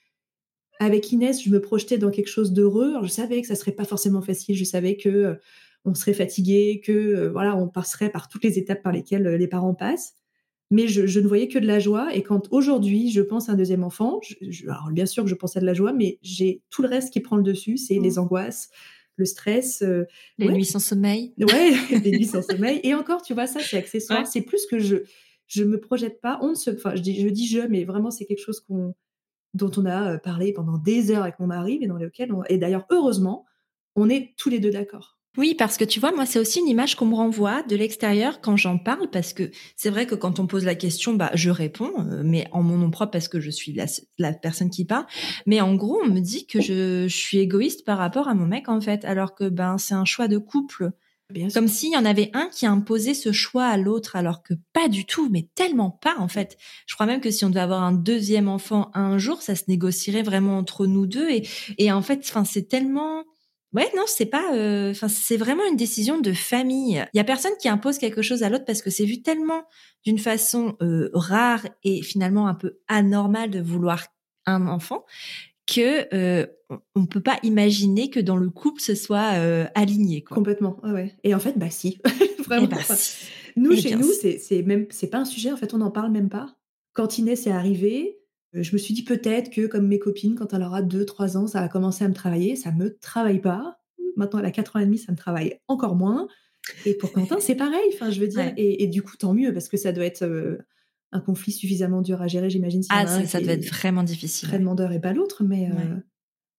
avec Inès, je me projetais dans quelque chose d'heureux. Alors, je savais que ça serait pas forcément facile. Je savais que euh, on serait fatigué, que euh, voilà, on passerait par toutes les étapes par lesquelles euh, les parents passent. Mais je, je ne voyais que de la joie. Et quand aujourd'hui je pense à un deuxième enfant, je, je- alors bien sûr que je pense à de la joie, mais j'ai tout le reste qui prend le dessus. C'est les Mm. angoisses, le stress, euh, Les ouais, nuits sans sommeil. ouais, les nuits sans sommeil. Et encore, tu vois, ça c'est accessoire. Ouais. C'est plus que je je me projette pas. On ne se, enfin, je dis je dis je, mais vraiment c'est quelque chose qu'on dont on a euh, parlé pendant des heures avec mon mari, mais dans lesquels on... Et d'ailleurs, heureusement, on est tous les deux d'accord. Oui, parce que tu vois, moi, c'est aussi une image qu'on me renvoie de l'extérieur quand j'en parle, parce que c'est vrai que quand on pose la question, bah, je réponds, euh, mais en mon nom propre parce que je suis la, la personne qui parle. Mais en gros, on me dit que je, je suis égoïste par rapport à mon mec, en fait, alors que ben c'est un choix de couple. Bien sûr. Comme s'il y en avait un qui imposait ce choix à l'autre, alors que pas du tout, mais tellement pas, en fait. Je crois même que si on devait avoir un deuxième enfant un jour, ça se négocierait vraiment entre nous deux. Et, et en fait, enfin, c'est tellement... Ouais, non, c'est pas... euh, Enfin, c'est vraiment une décision de famille. Il y a personne qui impose quelque chose à l'autre parce que c'est vu tellement d'une façon euh, rare et finalement un peu anormale de vouloir un enfant que euh, on peut pas imaginer que dans le couple ce soit euh, aligné, quoi. Complètement. Ouais, ouais. Et en fait, bah si. Eh Vraiment. ben Enfin, si. nous, Eh chez bien nous, si. c'est c'est même c'est pas un sujet. En fait, on n'en parle même pas. Quand Inès est arrivée, euh, je me suis dit peut-être que, comme mes copines, quand elle aura deux, trois ans, ça va commencer à me travailler. Ça me travaille pas. Maintenant, elle a quatre ans et demi, ça me travaille encore moins. Et pour Quentin, c'est pareil. Enfin, je veux dire. Ouais. Et, et du coup, tant mieux, parce que ça doit être euh, un conflit suffisamment dur à gérer, j'imagine, s'il y en Ah, a un ça, qui ça devait être est vraiment difficile, très ouais. demandeur et pas l'autre. Mais, Ouais. euh,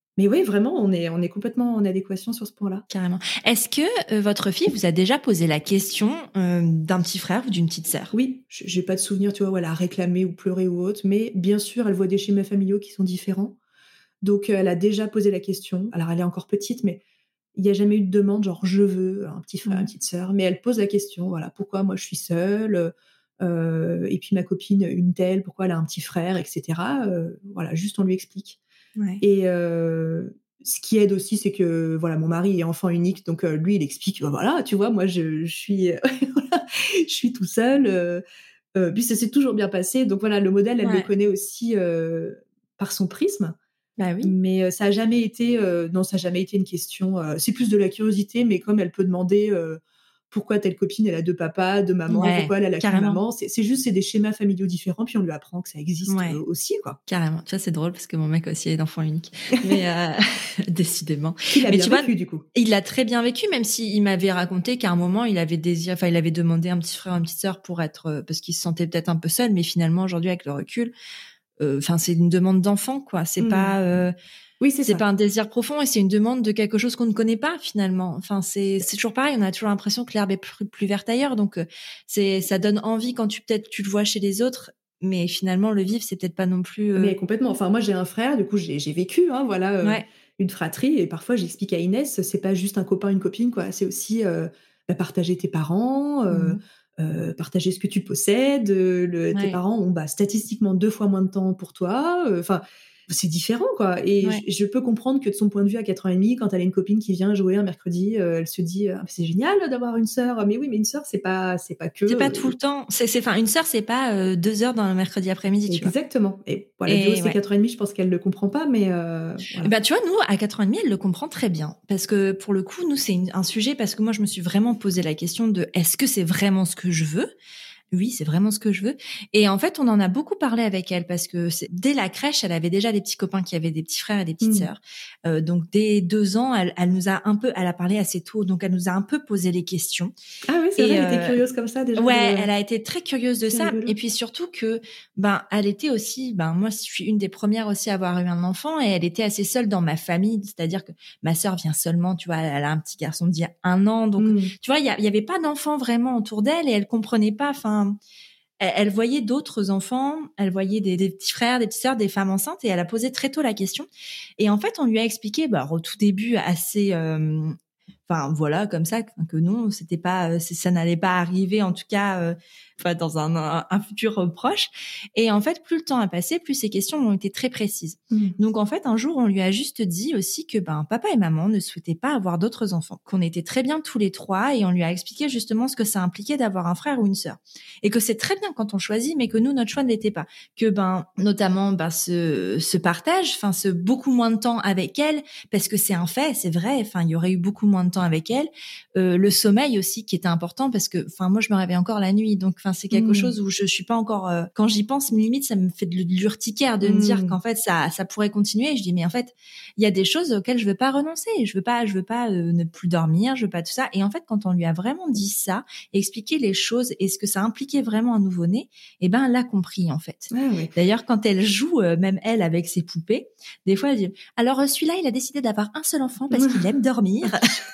Mais oui, vraiment, on est, on est complètement en adéquation sur ce point-là. Carrément. Est-ce que euh, votre fille vous a déjà posé la question euh, d'un petit frère ou d'une petite sœur? Oui, j- j'ai pas de souvenir, tu vois, où elle a réclamé ou pleuré ou autre, mais bien sûr, elle voit des schémas familiaux qui sont différents. Donc, euh, elle a déjà posé la question. Alors, elle est encore petite, mais il n'y a jamais eu de demande, genre je veux un petit frère, une Mmh. petite sœur. Mais elle pose la question, voilà, pourquoi moi je suis seule, euh, et puis ma copine, une telle, pourquoi elle a un petit frère, et cetera. Euh, voilà, juste on lui explique. Ouais. Et euh, ce qui aide aussi, c'est que voilà, mon mari est enfant unique, donc euh, lui, il explique, bah, voilà, tu vois, moi je, je suis, voilà, je suis tout seul. Euh, euh, puis ça s'est toujours bien passé. Donc voilà, le modèle, elle le Ouais. connaît aussi euh, par son prisme. Bah oui. Mais euh, ça a jamais été, euh, non, ça a jamais été une question. Euh, c'est plus de la curiosité, mais comme elle peut demander euh, pourquoi telle copine elle a deux papas, deux mamans, Ouais, pourquoi elle elle a qu'une carrément. maman, c'est, c'est juste c'est des schémas familiaux différents, puis on lui apprend que ça existe Ouais. euh, aussi, quoi. Carrément. Tu vois, c'est drôle parce que mon mec aussi est d'enfant unique. Mais euh, décidément. Qu'il a Mais bien tu vois, vécu, du coup. il l'a très bien vécu, même s'il m'avait raconté qu'à un moment, il avait désiré, enfin, il avait demandé un petit frère, une petite sœur pour être, euh, parce qu'il se sentait peut-être un peu seul, mais finalement, aujourd'hui, avec le recul, euh, enfin, c'est une demande d'enfant, quoi. C'est Mmh. pas, euh, Oui, c'est c'est ça. pas un désir profond et c'est une demande de quelque chose qu'on ne connaît pas, finalement. Enfin, c'est, c'est toujours pareil. On a toujours l'impression que l'herbe est plus, plus verte ailleurs. Donc, euh, c'est, ça donne envie quand tu, peut-être, tu le vois chez les autres. Mais finalement, le vivre, c'est peut-être pas non plus, euh, Mais complètement. Enfin, moi, j'ai un frère, du coup, j'ai, j'ai vécu, hein, voilà, euh, ouais. une fratrie, et parfois, j'explique à Inès, c'est pas juste un copain, une copine, quoi. C'est aussi euh, bah, partager tes parents, euh, Mhm. euh, partager ce que tu possèdes. euh, le, tes Ouais. parents ont bah, statistiquement deux fois moins de temps pour toi. euh, Enfin, c'est différent, quoi. Et Ouais. je, je peux comprendre que de son point de vue, à quatre ans et demi, quand elle a une copine qui vient jouer un mercredi, euh, elle se dit, ah, c'est génial d'avoir une sœur. Mais oui, mais une sœur, c'est pas, c'est pas que. C'est pas tout le euh, temps. C'est, c'est, enfin, une sœur, c'est pas euh, deux heures dans le mercredi après-midi, tu vois. Exactement. Et voilà, du haut, Et c'est ouais. quatre ans et demi, je pense qu'elle ne le comprend pas, mais euh, Eh voilà. ben, tu vois, nous, à quatre ans et demi, elle le comprend très bien. Parce que, pour le coup, nous, c'est une- un sujet, parce que moi, je me suis vraiment posé la question de est-ce que c'est vraiment ce que je veux? Oui, c'est vraiment ce que je veux. Et en fait, on en a beaucoup parlé avec elle parce que c'est, dès la crèche, elle avait déjà des petits copains qui avaient des petits frères et des petites Mmh. sœurs. Euh, donc, dès deux ans, elle, elle nous a un peu, elle a parlé assez tôt, donc elle nous a un peu posé les questions. Ah oui, c'est vrai, Et elle était euh, curieuse comme ça déjà ouais, de... elle a été très curieuse de C'est ça. rigolo. Et puis surtout que, ben, elle était aussi, ben, moi, je suis une des premières aussi à avoir eu un enfant et elle était assez seule dans ma famille. C'est-à-dire que ma sœur vient seulement, tu vois, elle a un petit garçon d'il y a un an. Donc, Mmh. tu vois, il y, y avait pas d'enfants vraiment autour d'elle et elle comprenait pas, enfin, elle, elle voyait d'autres enfants, elle voyait des, des petits frères, des petites sœurs, des femmes enceintes et elle a posé très tôt la question. Et en fait, on lui a expliqué, bah, au tout début, assez, euh, enfin voilà, comme ça, que non, c'était pas, ça n'allait pas arriver, en tout cas, euh, enfin dans un, un, un futur proche. Et en fait, plus le temps a passé, plus ces questions ont été très précises. Mmh. Donc en fait, un jour, on lui a juste dit aussi que ben papa et maman ne souhaitaient pas avoir d'autres enfants, qu'on était très bien tous les trois, et on lui a expliqué justement ce que ça impliquait d'avoir un frère ou une sœur, et que c'est très bien quand on choisit, mais que nous, notre choix ne l'était pas. Que ben notamment ben ce, ce partage, enfin ce beaucoup moins de temps avec elle, parce que c'est un fait, c'est vrai. Enfin, il y aurait eu beaucoup moins de temps avec elle. Euh, le sommeil aussi qui était important parce que, enfin, moi je me réveille encore la nuit, donc enfin c'est quelque Mmh. chose où je suis pas encore. Euh, quand j'y pense, limite ça me fait de l'urticaire de Mmh. me dire qu'en fait ça ça pourrait continuer. Et je dis mais en fait il y a des choses auxquelles je veux pas renoncer. Je veux pas je veux pas euh, ne plus dormir, je veux pas tout ça. Et en fait quand on lui a vraiment dit ça, expliqué les choses et ce que ça impliquait vraiment un nouveau-né, eh ben elle l'a compris en fait. Ah ouais. D'ailleurs quand elle joue euh, même elle avec ses poupées, des fois elle dit alors celui-là il a décidé d'avoir un seul enfant parce qu'il aime dormir.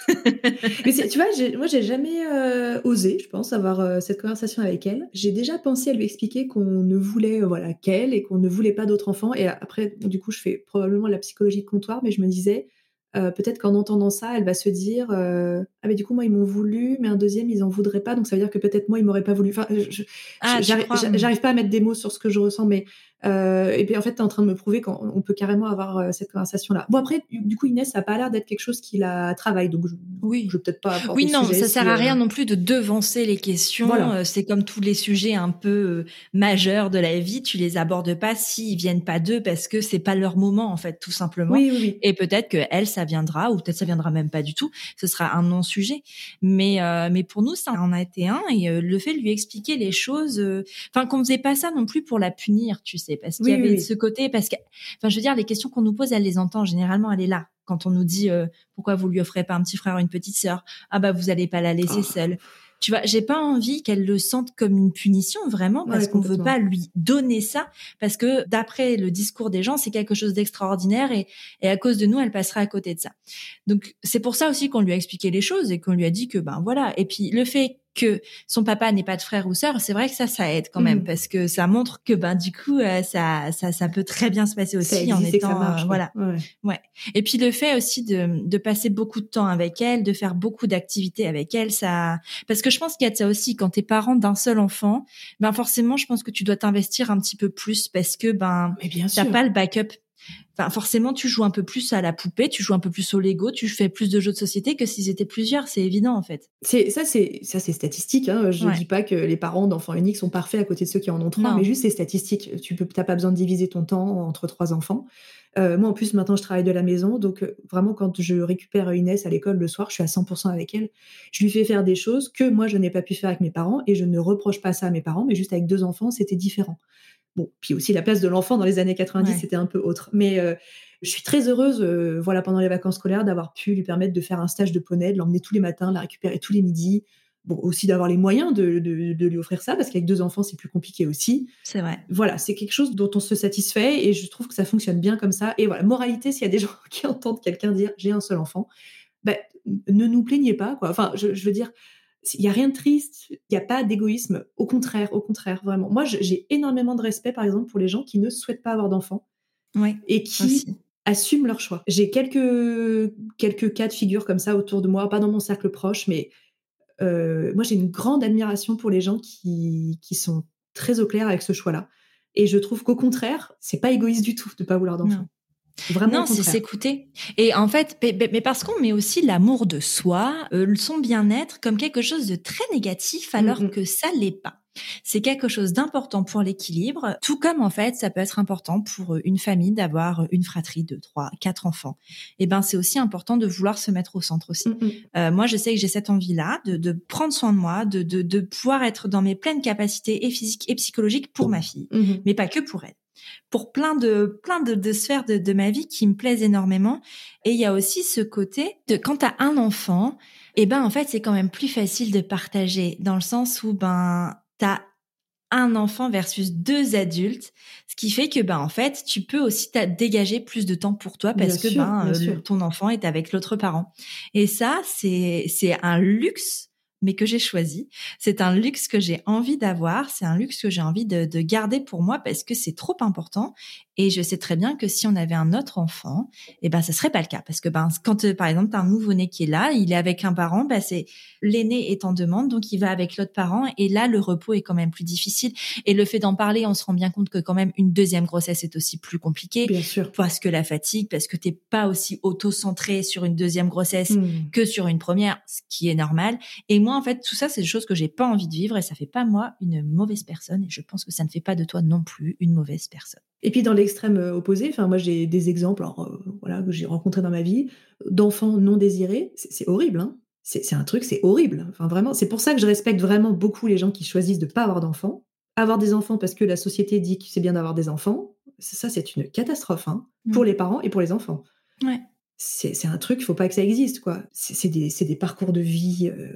Mais c'est, tu vois, j'ai, moi, j'ai jamais euh, osé, je pense, avoir euh, cette conversation avec elle. J'ai déjà pensé à lui expliquer qu'on ne voulait, euh, voilà, qu'elle et qu'on ne voulait pas d'autres enfants. Et après, du coup, je fais probablement la psychologie de comptoir, mais je me disais, euh, peut-être qu'en entendant ça, elle va se dire, euh, ah mais du coup, moi, ils m'ont voulu, mais un deuxième, ils en voudraient pas. Donc ça veut dire que peut-être moi, ils m'auraient pas voulu. Enfin, je, je, Ah, tu j'arrive, crois? j'arrive pas à mettre des mots sur ce que je ressens, mais euh, et puis en fait, t'es en train de me prouver qu'on peut carrément avoir euh, cette conversation-là. Bon après, du coup, Inès, ça a pas l'air d'être quelque chose qui la travaille, donc je, Oui. je vais peut-être pas aborder Oui, le non, sujet. ça Si, sert à euh, rien non plus de devancer les questions. Voilà. Euh, C'est comme tous les sujets un peu euh, majeurs de la vie, tu les abordes pas s'ils viennent pas d'eux parce que c'est pas leur moment en fait, tout simplement. Oui, oui, oui. Et peut-être que elle, ça viendra, ou peut-être ça viendra même pas du tout. Ce sera un non-sujet. Mais euh, mais pour nous, ça en a été un. Et euh, le fait de lui expliquer les choses, enfin euh, qu'on faisait pas ça non plus pour la punir, tu sais, parce qu'il Oui, y avait oui, oui. ce côté, parce que, enfin, je veux dire, les questions qu'on nous pose, elle les entend généralement, elle est là. Quand on nous dit euh, pourquoi vous lui offrez pas un petit frère ou une petite sœur, ah bah vous allez pas la laisser Oh. seule. Tu vois, j'ai pas envie qu'elle le sente comme une punition, vraiment, parce Ouais, qu'on veut complètement. pas lui donner ça, parce que d'après le discours des gens, c'est quelque chose d'extraordinaire et, et à cause de nous, elle passera à côté de ça. Donc, c'est pour ça aussi qu'on lui a expliqué les choses et qu'on lui a dit que, ben voilà. Et puis, le fait que son papa n'ait pas de frère ou sœur, c'est vrai que ça, ça aide quand même, Mhm. parce que ça montre que, ben, du coup, euh, ça, ça, ça peut très bien se passer Ça aussi en existe et que ça étant, marche, euh, quoi. voilà. Ouais. Ouais. Et puis le fait aussi de, de passer beaucoup de temps avec elle, de faire beaucoup d'activités avec elle, ça, parce que je pense qu'il y a de ça aussi. Quand t'es parent d'un seul enfant, ben forcément, je pense que tu dois t'investir un petit peu plus parce que ben Mais bien t'as sûr. pas le backup. Enfin, forcément, tu joues un peu plus à la poupée, tu joues un peu plus au Lego, tu fais plus de jeux de société que s'ils étaient plusieurs. C'est évident en fait. C'est, ça, c'est, ça, c'est statistique. Hein. Je Ouais. dis pas que les parents d'enfants uniques sont parfaits à côté de ceux qui en ont trois, Non. mais juste c'est statistique. Tu peux, t'as pas besoin de diviser ton temps entre trois enfants. Euh, moi, en plus, maintenant, je travaille de la maison, donc euh, vraiment, quand je récupère Inès à l'école le soir, je suis à cent pour cent avec elle. Je lui fais faire des choses que moi, je n'ai pas pu faire avec mes parents, et je ne reproche pas ça à mes parents, mais juste avec deux enfants, c'était différent. Bon, puis aussi la place de l'enfant dans les années quatre-vingt-dix, Ouais. c'était un peu autre. Mais euh, je suis très heureuse, euh, voilà, pendant les vacances scolaires, d'avoir pu lui permettre de faire un stage de poney, de l'emmener tous les matins, de la récupérer tous les midis. Bon, aussi d'avoir les moyens de, de, de lui offrir ça, parce qu'avec deux enfants, c'est plus compliqué aussi. C'est vrai. Voilà, c'est quelque chose dont on se satisfait, et je trouve que ça fonctionne bien comme ça. Et voilà, moralité, s'il y a des gens qui entendent quelqu'un dire « j'ai un seul enfant », ben, ne nous plaignez pas, quoi. Enfin, je, je veux dire, il n'y a rien de triste, il n'y a pas d'égoïsme. Au contraire, au contraire, vraiment. Moi, je- j'ai énormément de respect, par exemple, pour les gens qui ne souhaitent pas avoir d'enfants Ouais. et qui Aussi. assument leur choix. J'ai quelques, quelques cas de figure comme ça autour de moi, pas dans mon cercle proche, mais euh, moi, j'ai une grande admiration pour les gens qui, qui sont très au clair avec ce choix-là. Et je trouve qu'au contraire, c'est pas égoïste du tout de pas vouloir d'enfants. Non. Vraiment au Non, c'est contraire. s'écouter. Et en fait, mais, mais parce qu'on met aussi l'amour de soi, euh, son bien-être comme quelque chose de très négatif, alors Mm, mm. que ça l'est pas. C'est quelque chose d'important pour l'équilibre, tout comme en fait, ça peut être important pour une famille d'avoir une fratrie de trois, quatre enfants. Et ben, c'est aussi important de vouloir se mettre au centre aussi. Mm, mm. Euh, moi, je sais que j'ai cette envie-là de, de prendre soin de moi, de, de, de pouvoir être dans mes pleines capacités et physiques et psychologiques pour ma fille, Mm, mais pas que pour elle. Pour plein de plein de, de sphères de, de ma vie qui me plaisent énormément. Et il y a aussi ce côté de quand t'as un enfant, et ben en fait c'est quand même plus facile de partager dans le sens où ben t'as un enfant versus deux adultes, ce qui fait que ben en fait tu peux aussi t'as dégager plus de temps pour toi parce Bien que sûr, ben bien euh, sûr. ton enfant est avec l'autre parent. Et ça c'est c'est un luxe mais que j'ai choisi. C'est un luxe que j'ai envie d'avoir, c'est un luxe que j'ai envie de, de garder pour moi parce que c'est trop important. Et je sais très bien que si on avait un autre enfant, eh ben ça serait pas le cas parce que ben quand euh, par exemple t'as un nouveau-né qui est là, il est avec un parent, ben c'est l'aîné est en demande donc il va avec l'autre parent et là le repos est quand même plus difficile. Et le fait d'en parler, on se rend bien compte que quand même une deuxième grossesse est aussi plus compliquée Bien sûr. parce que la fatigue, parce que t'es pas aussi auto-centré sur une deuxième grossesse Mm. que sur une première, ce qui est normal. Et moi, en fait, tout ça, c'est des choses que j'ai pas envie de vivre et ça fait pas moi une mauvaise personne. Et je pense que ça ne fait pas de toi non plus une mauvaise personne. Et puis dans l'extrême euh, opposé, enfin moi j'ai des exemples, alors, euh, voilà, que j'ai rencontrés dans ma vie, d'enfants non désirés. C'est, c'est horrible, hein. C'est, c'est un truc, c'est horrible. Enfin vraiment, c'est pour ça que je respecte vraiment beaucoup les gens qui choisissent de pas avoir d'enfants. Avoir des enfants parce que la société dit que c'est bien d'avoir des enfants, ça c'est une catastrophe, hein, pour Mm. les parents et pour les enfants. Ouais. C'est, c'est un truc, il faut pas que ça existe, quoi. C'est, c'est des, c'est des parcours de vie. euh,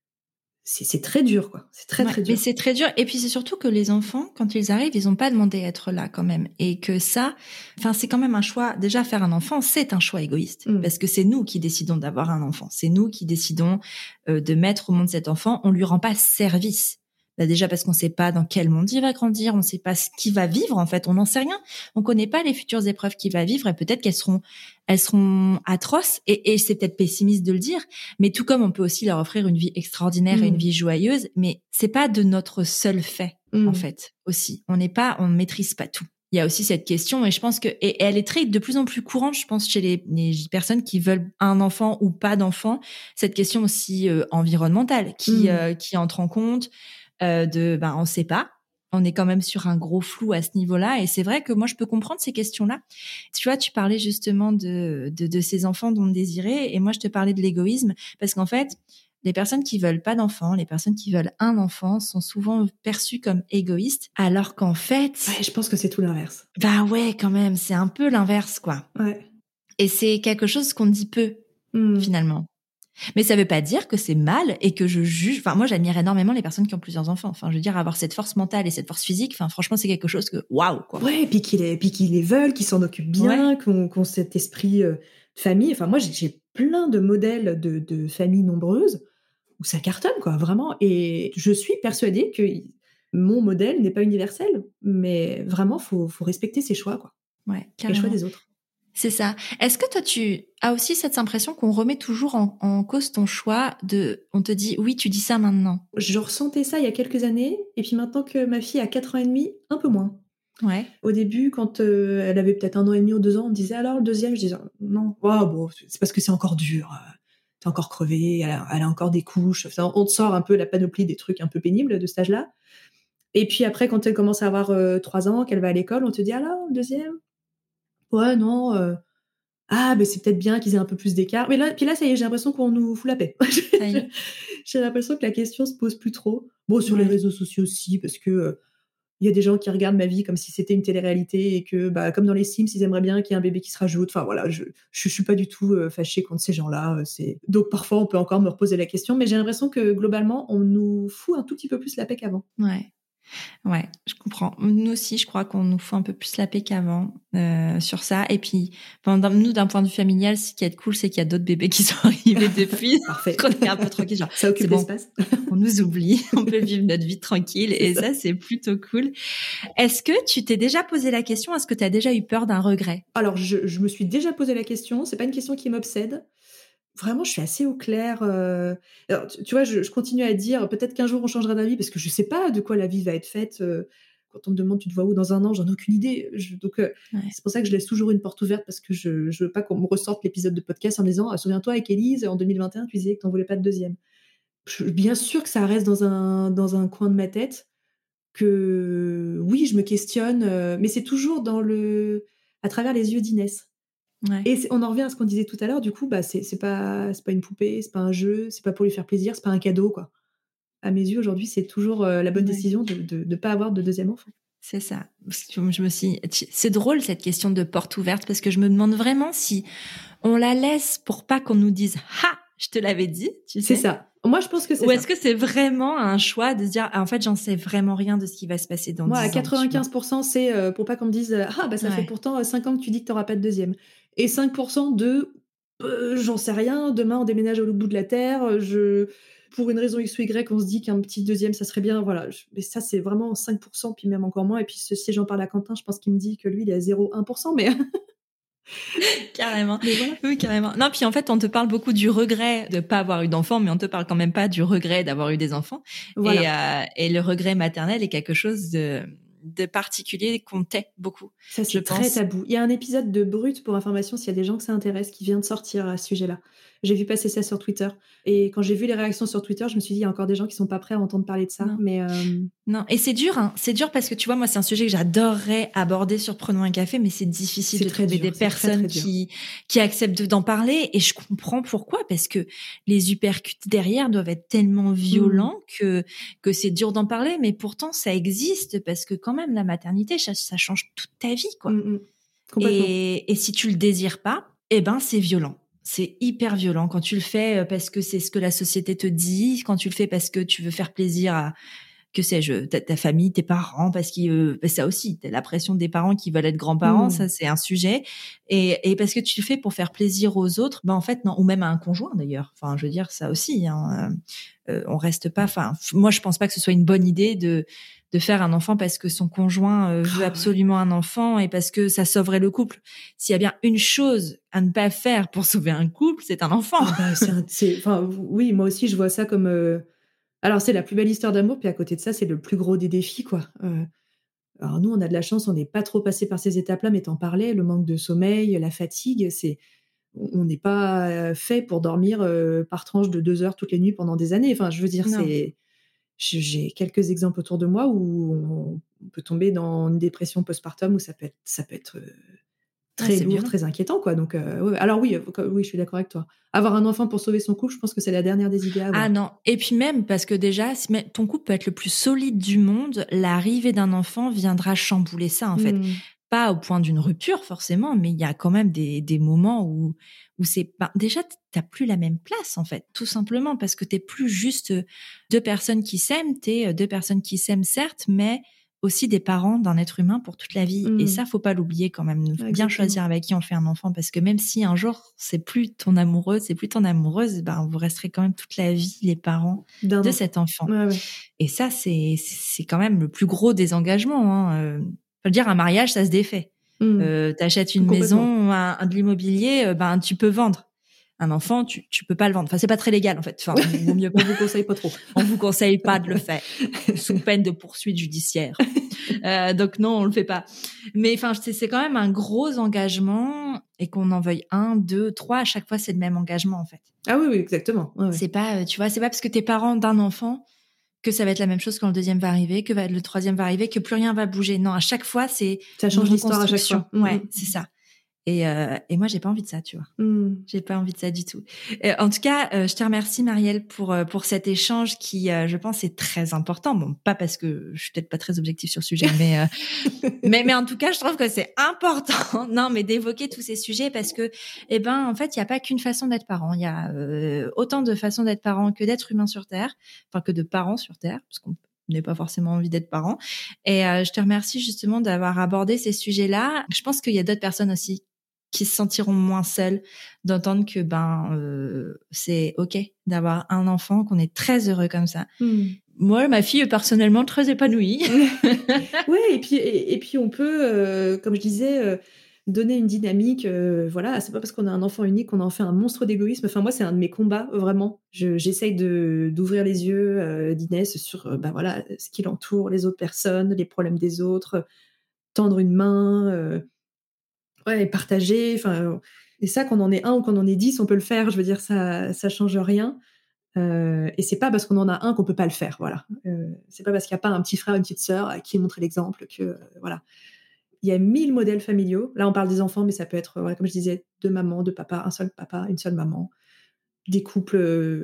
c'est, c'est très dur, quoi. C'est très Ouais, très mais dur. c'est très dur. Et puis c'est surtout que les enfants, quand ils arrivent, ils n'ont pas demandé à être là quand même. Et que ça, enfin, c'est quand même un choix. Déjà, faire un enfant, c'est un choix égoïste. Mm. Parce que c'est nous qui décidons d'avoir un enfant. C'est nous qui décidons euh, de mettre au monde cet enfant. On lui rend pas service. Bah déjà parce qu'on sait pas dans quel monde il va grandir, on sait pas ce qu'il va vivre en fait, on n'en sait rien. On connaît pas les futures épreuves qu'il va vivre et peut-être qu'elles seront, elles seront atroces et, et c'est peut-être pessimiste de le dire, mais tout comme on peut aussi leur offrir une vie extraordinaire Mm. et une vie joyeuse, mais c'est pas de notre seul fait Mm. en fait aussi. On n'est pas, on maîtrise pas tout. Il y a aussi cette question et je pense que et, et elle est très de plus en plus courante, je pense chez les, les personnes qui veulent un enfant ou pas d'enfant, cette question aussi euh, environnementale qui Mm. euh, qui entre en compte. Euh, de ben on sait pas, on est quand même sur un gros flou à ce niveau-là et c'est vrai que moi je peux comprendre ces questions-là. Tu vois, tu parlais justement de de, de ces enfants non désirés et moi je te parlais de l'égoïsme parce qu'en fait les personnes qui veulent pas d'enfants, les personnes qui veulent un enfant sont souvent perçues comme égoïstes alors qu'en fait Ouais, je pense que c'est tout l'inverse. bah ouais quand même c'est un peu l'inverse quoi. Ouais. Et c'est quelque chose qu'on dit peu Mm. finalement. Mais ça veut pas dire que c'est mal et que je juge. Enfin, moi, j'admire énormément les personnes qui ont plusieurs enfants. Enfin, je veux dire, avoir cette force mentale et cette force physique, enfin, franchement, c'est quelque chose que, waouh, quoi. Ouais, et puis qu'ils les, puis qu'ils les veulent, qu'ils s'en occupent bien, Ouais. qu'on, qu'on cet esprit euh, de famille. Enfin, moi, j'ai, j'ai plein de modèles de, de familles nombreuses où ça cartonne, quoi, vraiment. Et je suis persuadée que mon modèle n'est pas universel, mais vraiment, faut, faut respecter ses choix, quoi. Ouais, Et les choix carrément. des autres. C'est ça. Est-ce que toi, tu as aussi cette impression qu'on remet toujours en, en cause ton choix de, on te dit, oui, tu dis ça maintenant. Je ressentais ça il y a quelques années, et puis maintenant que ma fille a quatre ans et demi, un peu moins. Ouais. Au début, quand euh, elle avait peut-être un an et demi ou deux ans, on me disait alors le deuxième, je disais non, oh, bon, c'est parce que c'est encore dur, euh, t'es encore crevé, elle a, elle a encore des couches. Enfin, on te sort un peu la panoplie des trucs un peu pénibles de cet âge-là. Et puis après, quand elle commence à avoir euh, trois ans, qu'elle va à l'école, on te dit alors le deuxième, ouais non, euh, ah mais c'est peut-être bien qu'ils aient un peu plus d'écart. Mais là, puis là, ça y est, j'ai l'impression qu'on nous fout la paix. Ça y est. J'ai l'impression que la question se pose plus trop. Bon, sur Ouais. les réseaux sociaux aussi, parce que euh, il y a des gens qui regardent ma vie comme si c'était une télé-réalité et que, bah, comme dans les Sims, ils aimeraient bien qu'il y ait un bébé qui se rajoute. Enfin voilà, je je, je suis pas du tout euh, fâchée contre ces gens-là. euh, C'est donc parfois on peut encore me reposer la question, mais j'ai l'impression que globalement on nous fout un tout petit peu plus la paix qu'avant. Ouais. Ouais, je comprends. Nous aussi, je crois qu'on nous fout un peu plus la paix qu'avant euh, sur ça. Et puis, pendant, nous, d'un point de vue familial, ce qui est cool, c'est qu'il y a d'autres bébés qui sont arrivés depuis. Parfait. Qu'on est un peu tranquille. Genre, Ça occupe c'est bon, l'espace. on nous oublie, on peut vivre notre vie tranquille. C'est Et ça. ça, c'est plutôt cool. Est-ce que tu t'es déjà posé la question, est-ce que tu as déjà eu peur d'un regret? Alors je, je me suis déjà posé la question. C'est pas une question qui m'obsède. Vraiment, je suis assez au clair. euh. Alors, tu, tu vois, je, je continue à dire peut-être qu'un jour on changera d'avis parce que je sais pas de quoi la vie va être faite. euh, Quand on me demande tu te vois où dans un an, j'en ai aucune idée. Je- donc euh, Ouais. c'est pour ça que je laisse toujours une porte ouverte parce que je, je veux pas qu'on me ressorte l'épisode de podcast en disant ah, souviens-toi avec Élise en deux mille vingt et un tu disais que t'en voulais pas de deuxième. Je- bien sûr que ça reste dans un dans un coin de ma tête que oui je me questionne, euh, mais c'est toujours dans le à travers les yeux d'Inès. Ouais. Et c'est- on en revient à ce qu'on disait tout à l'heure, du coup, bah, c'est c'est pas, c'est pas une poupée, c'est pas un jeu, c'est pas pour lui faire plaisir, c'est pas un cadeau, quoi. À mes yeux, aujourd'hui, c'est toujours euh, la bonne Ouais. décision de de, de pas avoir de deuxième enfant. C'est ça. Parce que je me suis, c'est drôle cette question de porte ouverte parce que je me demande vraiment si on la laisse pour pas qu'on nous dise ha, je te l'avais dit, tu sais. C'est ça. Moi, je pense que c'est Ou ça. est-ce que c'est vraiment un choix de se dire ah, en fait j'en sais vraiment rien de ce qui va se passer dans Moi, dix à ans. tu vois. quatre-vingt-quinze pour cent, c'est euh, pour pas qu'on me dise euh, ah, bah, ça fait Ouais. pourtant euh, cinq ans que tu dis que t'auras pas de deuxième. Et cinq pour cent de euh, j'en sais rien, demain on déménage à l'autre bout de la terre, euh, je... pour une raison X ou Y, on se dit qu'un petit deuxième, ça serait bien. Voilà. Je- Mais ça, c'est vraiment cinq pour cent, puis même encore moins. Et puis, ce- si j'en parle à Quentin, je pense qu'il me dit que lui, il est à zéro virgule un pour cent. Mais, Carrément. mais voilà. Oui, carrément. Non, puis en fait, on te parle beaucoup du regret de pas avoir eu d'enfants, mais on te parle quand même pas du regret d'avoir eu des enfants. Voilà. Et, euh, et le regret maternel est quelque chose de, de particulier qu'on tait beaucoup. Ça, c'est je très pense. tabou. Il y a un épisode de Brut, pour information, s'il y a des gens que ça intéresse, qui vient de sortir à ce sujet-là. J'ai vu passer ça sur Twitter. Et quand j'ai vu les réactions sur Twitter, je me suis dit, il y a encore des gens qui sont pas prêts à entendre parler de ça. Non. Mais euh, Non, et c'est dur, hein. C'est dur parce que tu vois, moi, c'est un sujet que j'adorerais aborder sur Prenons un café, mais c'est difficile C'est de très trouver dur, des c'est très, personnes très dur. qui qui acceptent d'en parler. Et je comprends pourquoi, parce que les uppercuts derrière doivent être tellement violents Mmh. que que c'est dur d'en parler. Mais pourtant, ça existe parce que quand même, la maternité, ça, ça change toute ta vie, quoi. Mm, mm. Complètement. Et, et si tu le désires pas, eh ben c'est violent. C'est hyper violent quand tu le fais parce que c'est ce que la société te dit, quand tu le fais parce que tu veux faire plaisir à, que sais-je, ta, ta famille, tes parents, parce que euh, ça aussi, t'as la pression des parents qui veulent être grands-parents, Mm. ça c'est un sujet, et, et parce que tu le fais pour faire plaisir aux autres, ben en fait non, ou même à un conjoint d'ailleurs. Enfin, je veux dire ça aussi. Hein, euh, on reste pas. Enfin, moi je pense pas que ce soit une bonne idée de de faire un enfant parce que son conjoint euh, veut Ah, absolument un enfant et parce que ça sauverait le couple. S'il y a bien une chose à ne pas faire pour sauver un couple, c'est un enfant. Ah bah, c'est un- c'est- enfin, oui, moi aussi, je vois ça comme. euh, Alors, c'est la plus belle histoire d'amour, puis à côté de ça, c'est le plus gros des défis, quoi. Euh, Alors, nous, on a de la chance, on n'est pas trop passé par ces étapes-là, mais t'en parlais, le manque de sommeil, la fatigue, c'est. On n'est pas euh, fait pour dormir euh, par tranche de deux heures toutes les nuits pendant des années. Enfin, je veux dire, Non. c'est. J'ai j'ai quelques exemples autour de moi où on on peut tomber dans une dépression postpartum où ça peut être, ça peut être euh, très c'est lourd, violent. très inquiétant, quoi. Donc, euh, ouais, ouais. Alors oui, euh, oui, je suis d'accord avec toi. Avoir un enfant pour sauver son couple, je pense que c'est la dernière des idées à avoir. Ah non. Et puis même, parce que déjà, si mais ton couple peut être le plus solide du monde, l'arrivée d'un enfant viendra chambouler ça, en fait. Hmm. pas au point d'une rupture forcément, mais il y a quand même des, des moments où, où c'est ben, déjà t'as plus la même place en fait, tout simplement parce que t'es plus juste deux personnes qui s'aiment, t'es deux personnes qui s'aiment certes, mais aussi des parents d'un être humain pour toute la vie. Mmh. Et ça, faut pas l'oublier quand même. Exactement. Bien choisir avec qui on fait un enfant, parce que même si un jour c'est plus ton amoureuse, c'est plus ton amoureuse, ben vous resterez quand même toute la vie les parents d'un de enfant. Cet enfant. Ouais, ouais. Et ça, c'est c'est quand même le plus gros des engagements. Hein. Euh, je veux dire, un mariage, ça se défait. Mmh. Euh, t'achètes une maison, un, un de l'immobilier, euh, ben tu peux vendre. Un enfant, tu tu peux pas le vendre. Enfin, c'est pas très légal en fait. Enfin, il vaut mieux. On vous conseille pas trop. On vous conseille pas de le faire sous peine de poursuite judiciaire. Euh, donc non, on le fait pas. Mais enfin, c'est, c'est quand même un gros engagement, et qu'on en veuille un, deux, trois, à chaque fois c'est le même engagement en fait. Ah oui, oui, exactement. Ouais, ouais. C'est pas, tu vois, c'est pas parce que t'es parent d'un enfant que ça va être la même chose quand le deuxième va arriver, que va, le troisième va arriver, que plus rien va bouger. Non, à chaque fois c'est ça change l'histoire à chaque fois. Ouais, mmh. c'est ça. Et, euh, et moi, j'ai pas envie de ça, tu vois. Mm. J'ai pas envie de ça du tout. Euh, en tout cas, euh, je te remercie, Marielle, pour euh, pour cet échange qui, euh, je pense, est très important. Bon, pas parce que je suis peut-être pas très objective sur le sujet, mais euh, mais mais en tout cas, je trouve que c'est important. Non, mais d'évoquer tous ces sujets parce que, eh ben, en fait, il y a pas qu'une façon d'être parent. Il y a euh, autant de façons d'être parent que d'être humain sur Terre, enfin que de parents sur Terre, parce qu'on n'est pas forcément envie d'être parent. Et euh, je te remercie justement d'avoir abordé ces sujets-là. Je pense qu'il y a d'autres personnes aussi qui se sentiront moins seuls, d'entendre que ben euh, c'est ok d'avoir un enfant, qu'on est très heureux comme ça. Mm. Moi, ma fille est personnellement très épanouie. Oui, et puis et, et puis on peut, euh, comme je disais, euh, donner une dynamique. Euh, voilà, c'est pas parce qu'on a un enfant unique qu'on en fait un monstre d'égoïsme. Enfin, moi, c'est un de mes combats vraiment. Je, j'essaye de d'ouvrir les yeux euh, d'Inès sur euh, ben voilà ce qui l'entoure, les autres personnes, les problèmes des autres, tendre une main. Euh, Ouais, partager, enfin, et ça, qu'on en ait un ou qu'on en ait dix, on peut le faire. Je veux dire, ça, ça change rien. Euh, et c'est pas parce qu'on en a un qu'on peut pas le faire, voilà. Euh, c'est pas parce qu'il y a pas un petit frère, une petite sœur à qui montrer l'exemple que, euh, voilà. Il y a mille modèles familiaux. Là, on parle des enfants, mais ça peut être, voilà, comme je disais, deux mamans, deux papas, un seul papa, une seule maman. Des couples euh,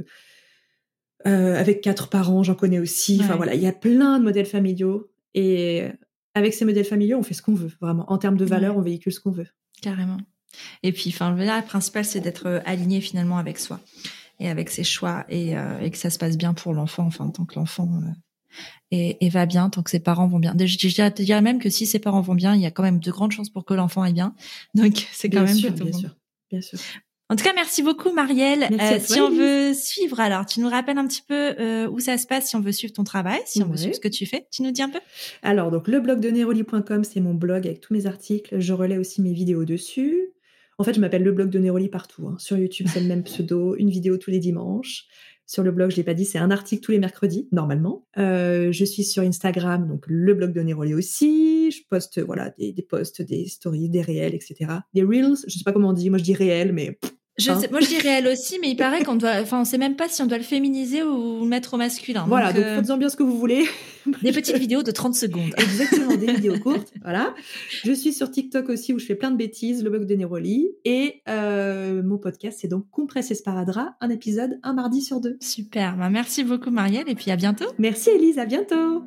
euh, avec quatre parents, j'en connais aussi. Enfin, ouais. Voilà, il y a plein de modèles familiaux. Et avec ces modèles familiaux, on fait ce qu'on veut, vraiment. En termes de valeurs, ouais. On véhicule ce qu'on veut. Carrément. Et puis, enfin, là, le principal, c'est d'être aligné finalement avec soi et avec ses choix, et, euh, et que ça se passe bien pour l'enfant, enfin, tant que l'enfant euh, et, et va bien, tant que ses parents vont bien. Je, je, je dirais même que si ses parents vont bien, il y a quand même de grandes chances pour que l'enfant aille bien. Donc, c'est quand bien même sûr, plutôt bien bon. sûr, bien sûr. En tout cas, merci beaucoup, Marielle. Merci euh, à toi, si on Elise. veut suivre, alors, tu nous rappelles un petit peu euh, où ça se passe, si on veut suivre ton travail, si on ouais. veut suivre ce que tu fais. Tu nous dis un peu? Alors, donc, le blog de neroli point com, c'est mon blog avec tous mes articles. Je relais aussi mes vidéos dessus. En fait, je m'appelle le blog de Neroli partout. Hein. Sur YouTube, c'est le même pseudo, une vidéo tous les dimanches. Sur le blog, je l'ai pas dit, c'est un article tous les mercredis, normalement. Euh, je suis sur Instagram, donc le blog de Neroli aussi. Je poste, voilà, des, des posts, des stories, des réels, et cetera. Des reels, je sais pas comment on dit. Moi, je dis réels, mais... Je hein sais, moi, je dis réel aussi, mais il paraît qu'on doit, enfin, on sait même pas si on doit le féminiser ou le mettre au masculin. Voilà, donc, euh, faites-en bien ce que vous voulez. Des petites vidéos de trente secondes. Exactement, des vidéos courtes, voilà. Je suis sur TikTok aussi, où je fais plein de bêtises, le blog de Neroli. Et euh, mon podcast, c'est donc Compresse Esparadra, un épisode, un mardi sur deux. Super, bah, merci beaucoup, Marielle, et puis à bientôt. Merci, Elise, à bientôt.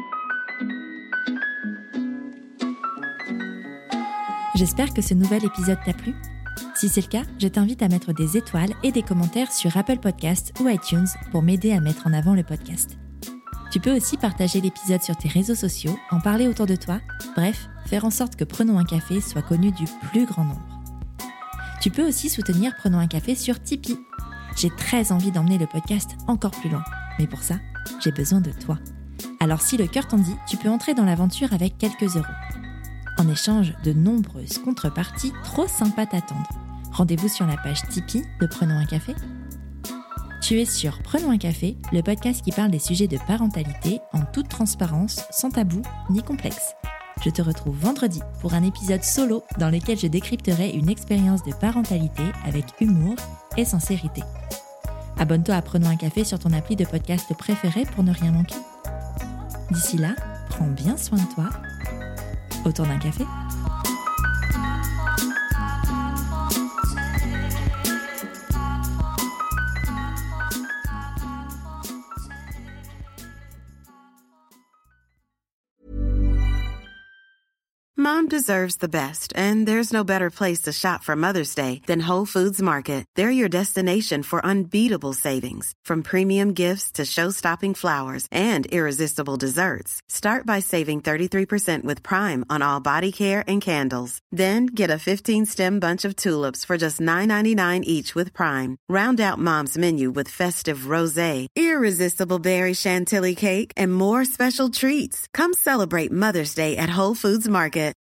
J'espère que ce nouvel épisode t'a plu. Si c'est le cas, je t'invite à mettre des étoiles et des commentaires sur Apple Podcasts ou iTunes pour m'aider à mettre en avant le podcast. Tu peux aussi partager l'épisode sur tes réseaux sociaux, en parler autour de toi, bref, faire en sorte que Prenons un café soit connu du plus grand nombre. Tu peux aussi soutenir Prenons un café sur Tipeee. J'ai très envie d'emmener le podcast encore plus loin, mais pour ça, j'ai besoin de toi. Alors si le cœur t'en dit, tu peux entrer dans l'aventure avec quelques euros. En échange, de nombreuses contreparties trop sympas t'attendent. Rendez-vous sur la page Tipeee de Prenons un café. Tu es sur Prenons un café, le podcast qui parle des sujets de parentalité en toute transparence, sans tabou ni complexe. Je te retrouve vendredi pour un épisode solo dans lequel je décrypterai une expérience de parentalité avec humour et sincérité. Abonne-toi à Prenons un café sur ton appli de podcast préféré pour ne rien manquer. D'ici là, prends bien soin de toi. Autour d'un café. Mom deserves the best, and there's no better place to shop for Mother's Day than Whole Foods Market. They're your destination for unbeatable savings, from premium gifts to show-stopping flowers and irresistible desserts. Start by saving thirty-three percent with Prime on all body care and candles. Then get a fifteen-stem bunch of tulips for just nine ninety-nine each with Prime. Round out Mom's menu with festive rosé, irresistible berry chantilly cake, and more special treats. Come celebrate Mother's Day at Whole Foods Market.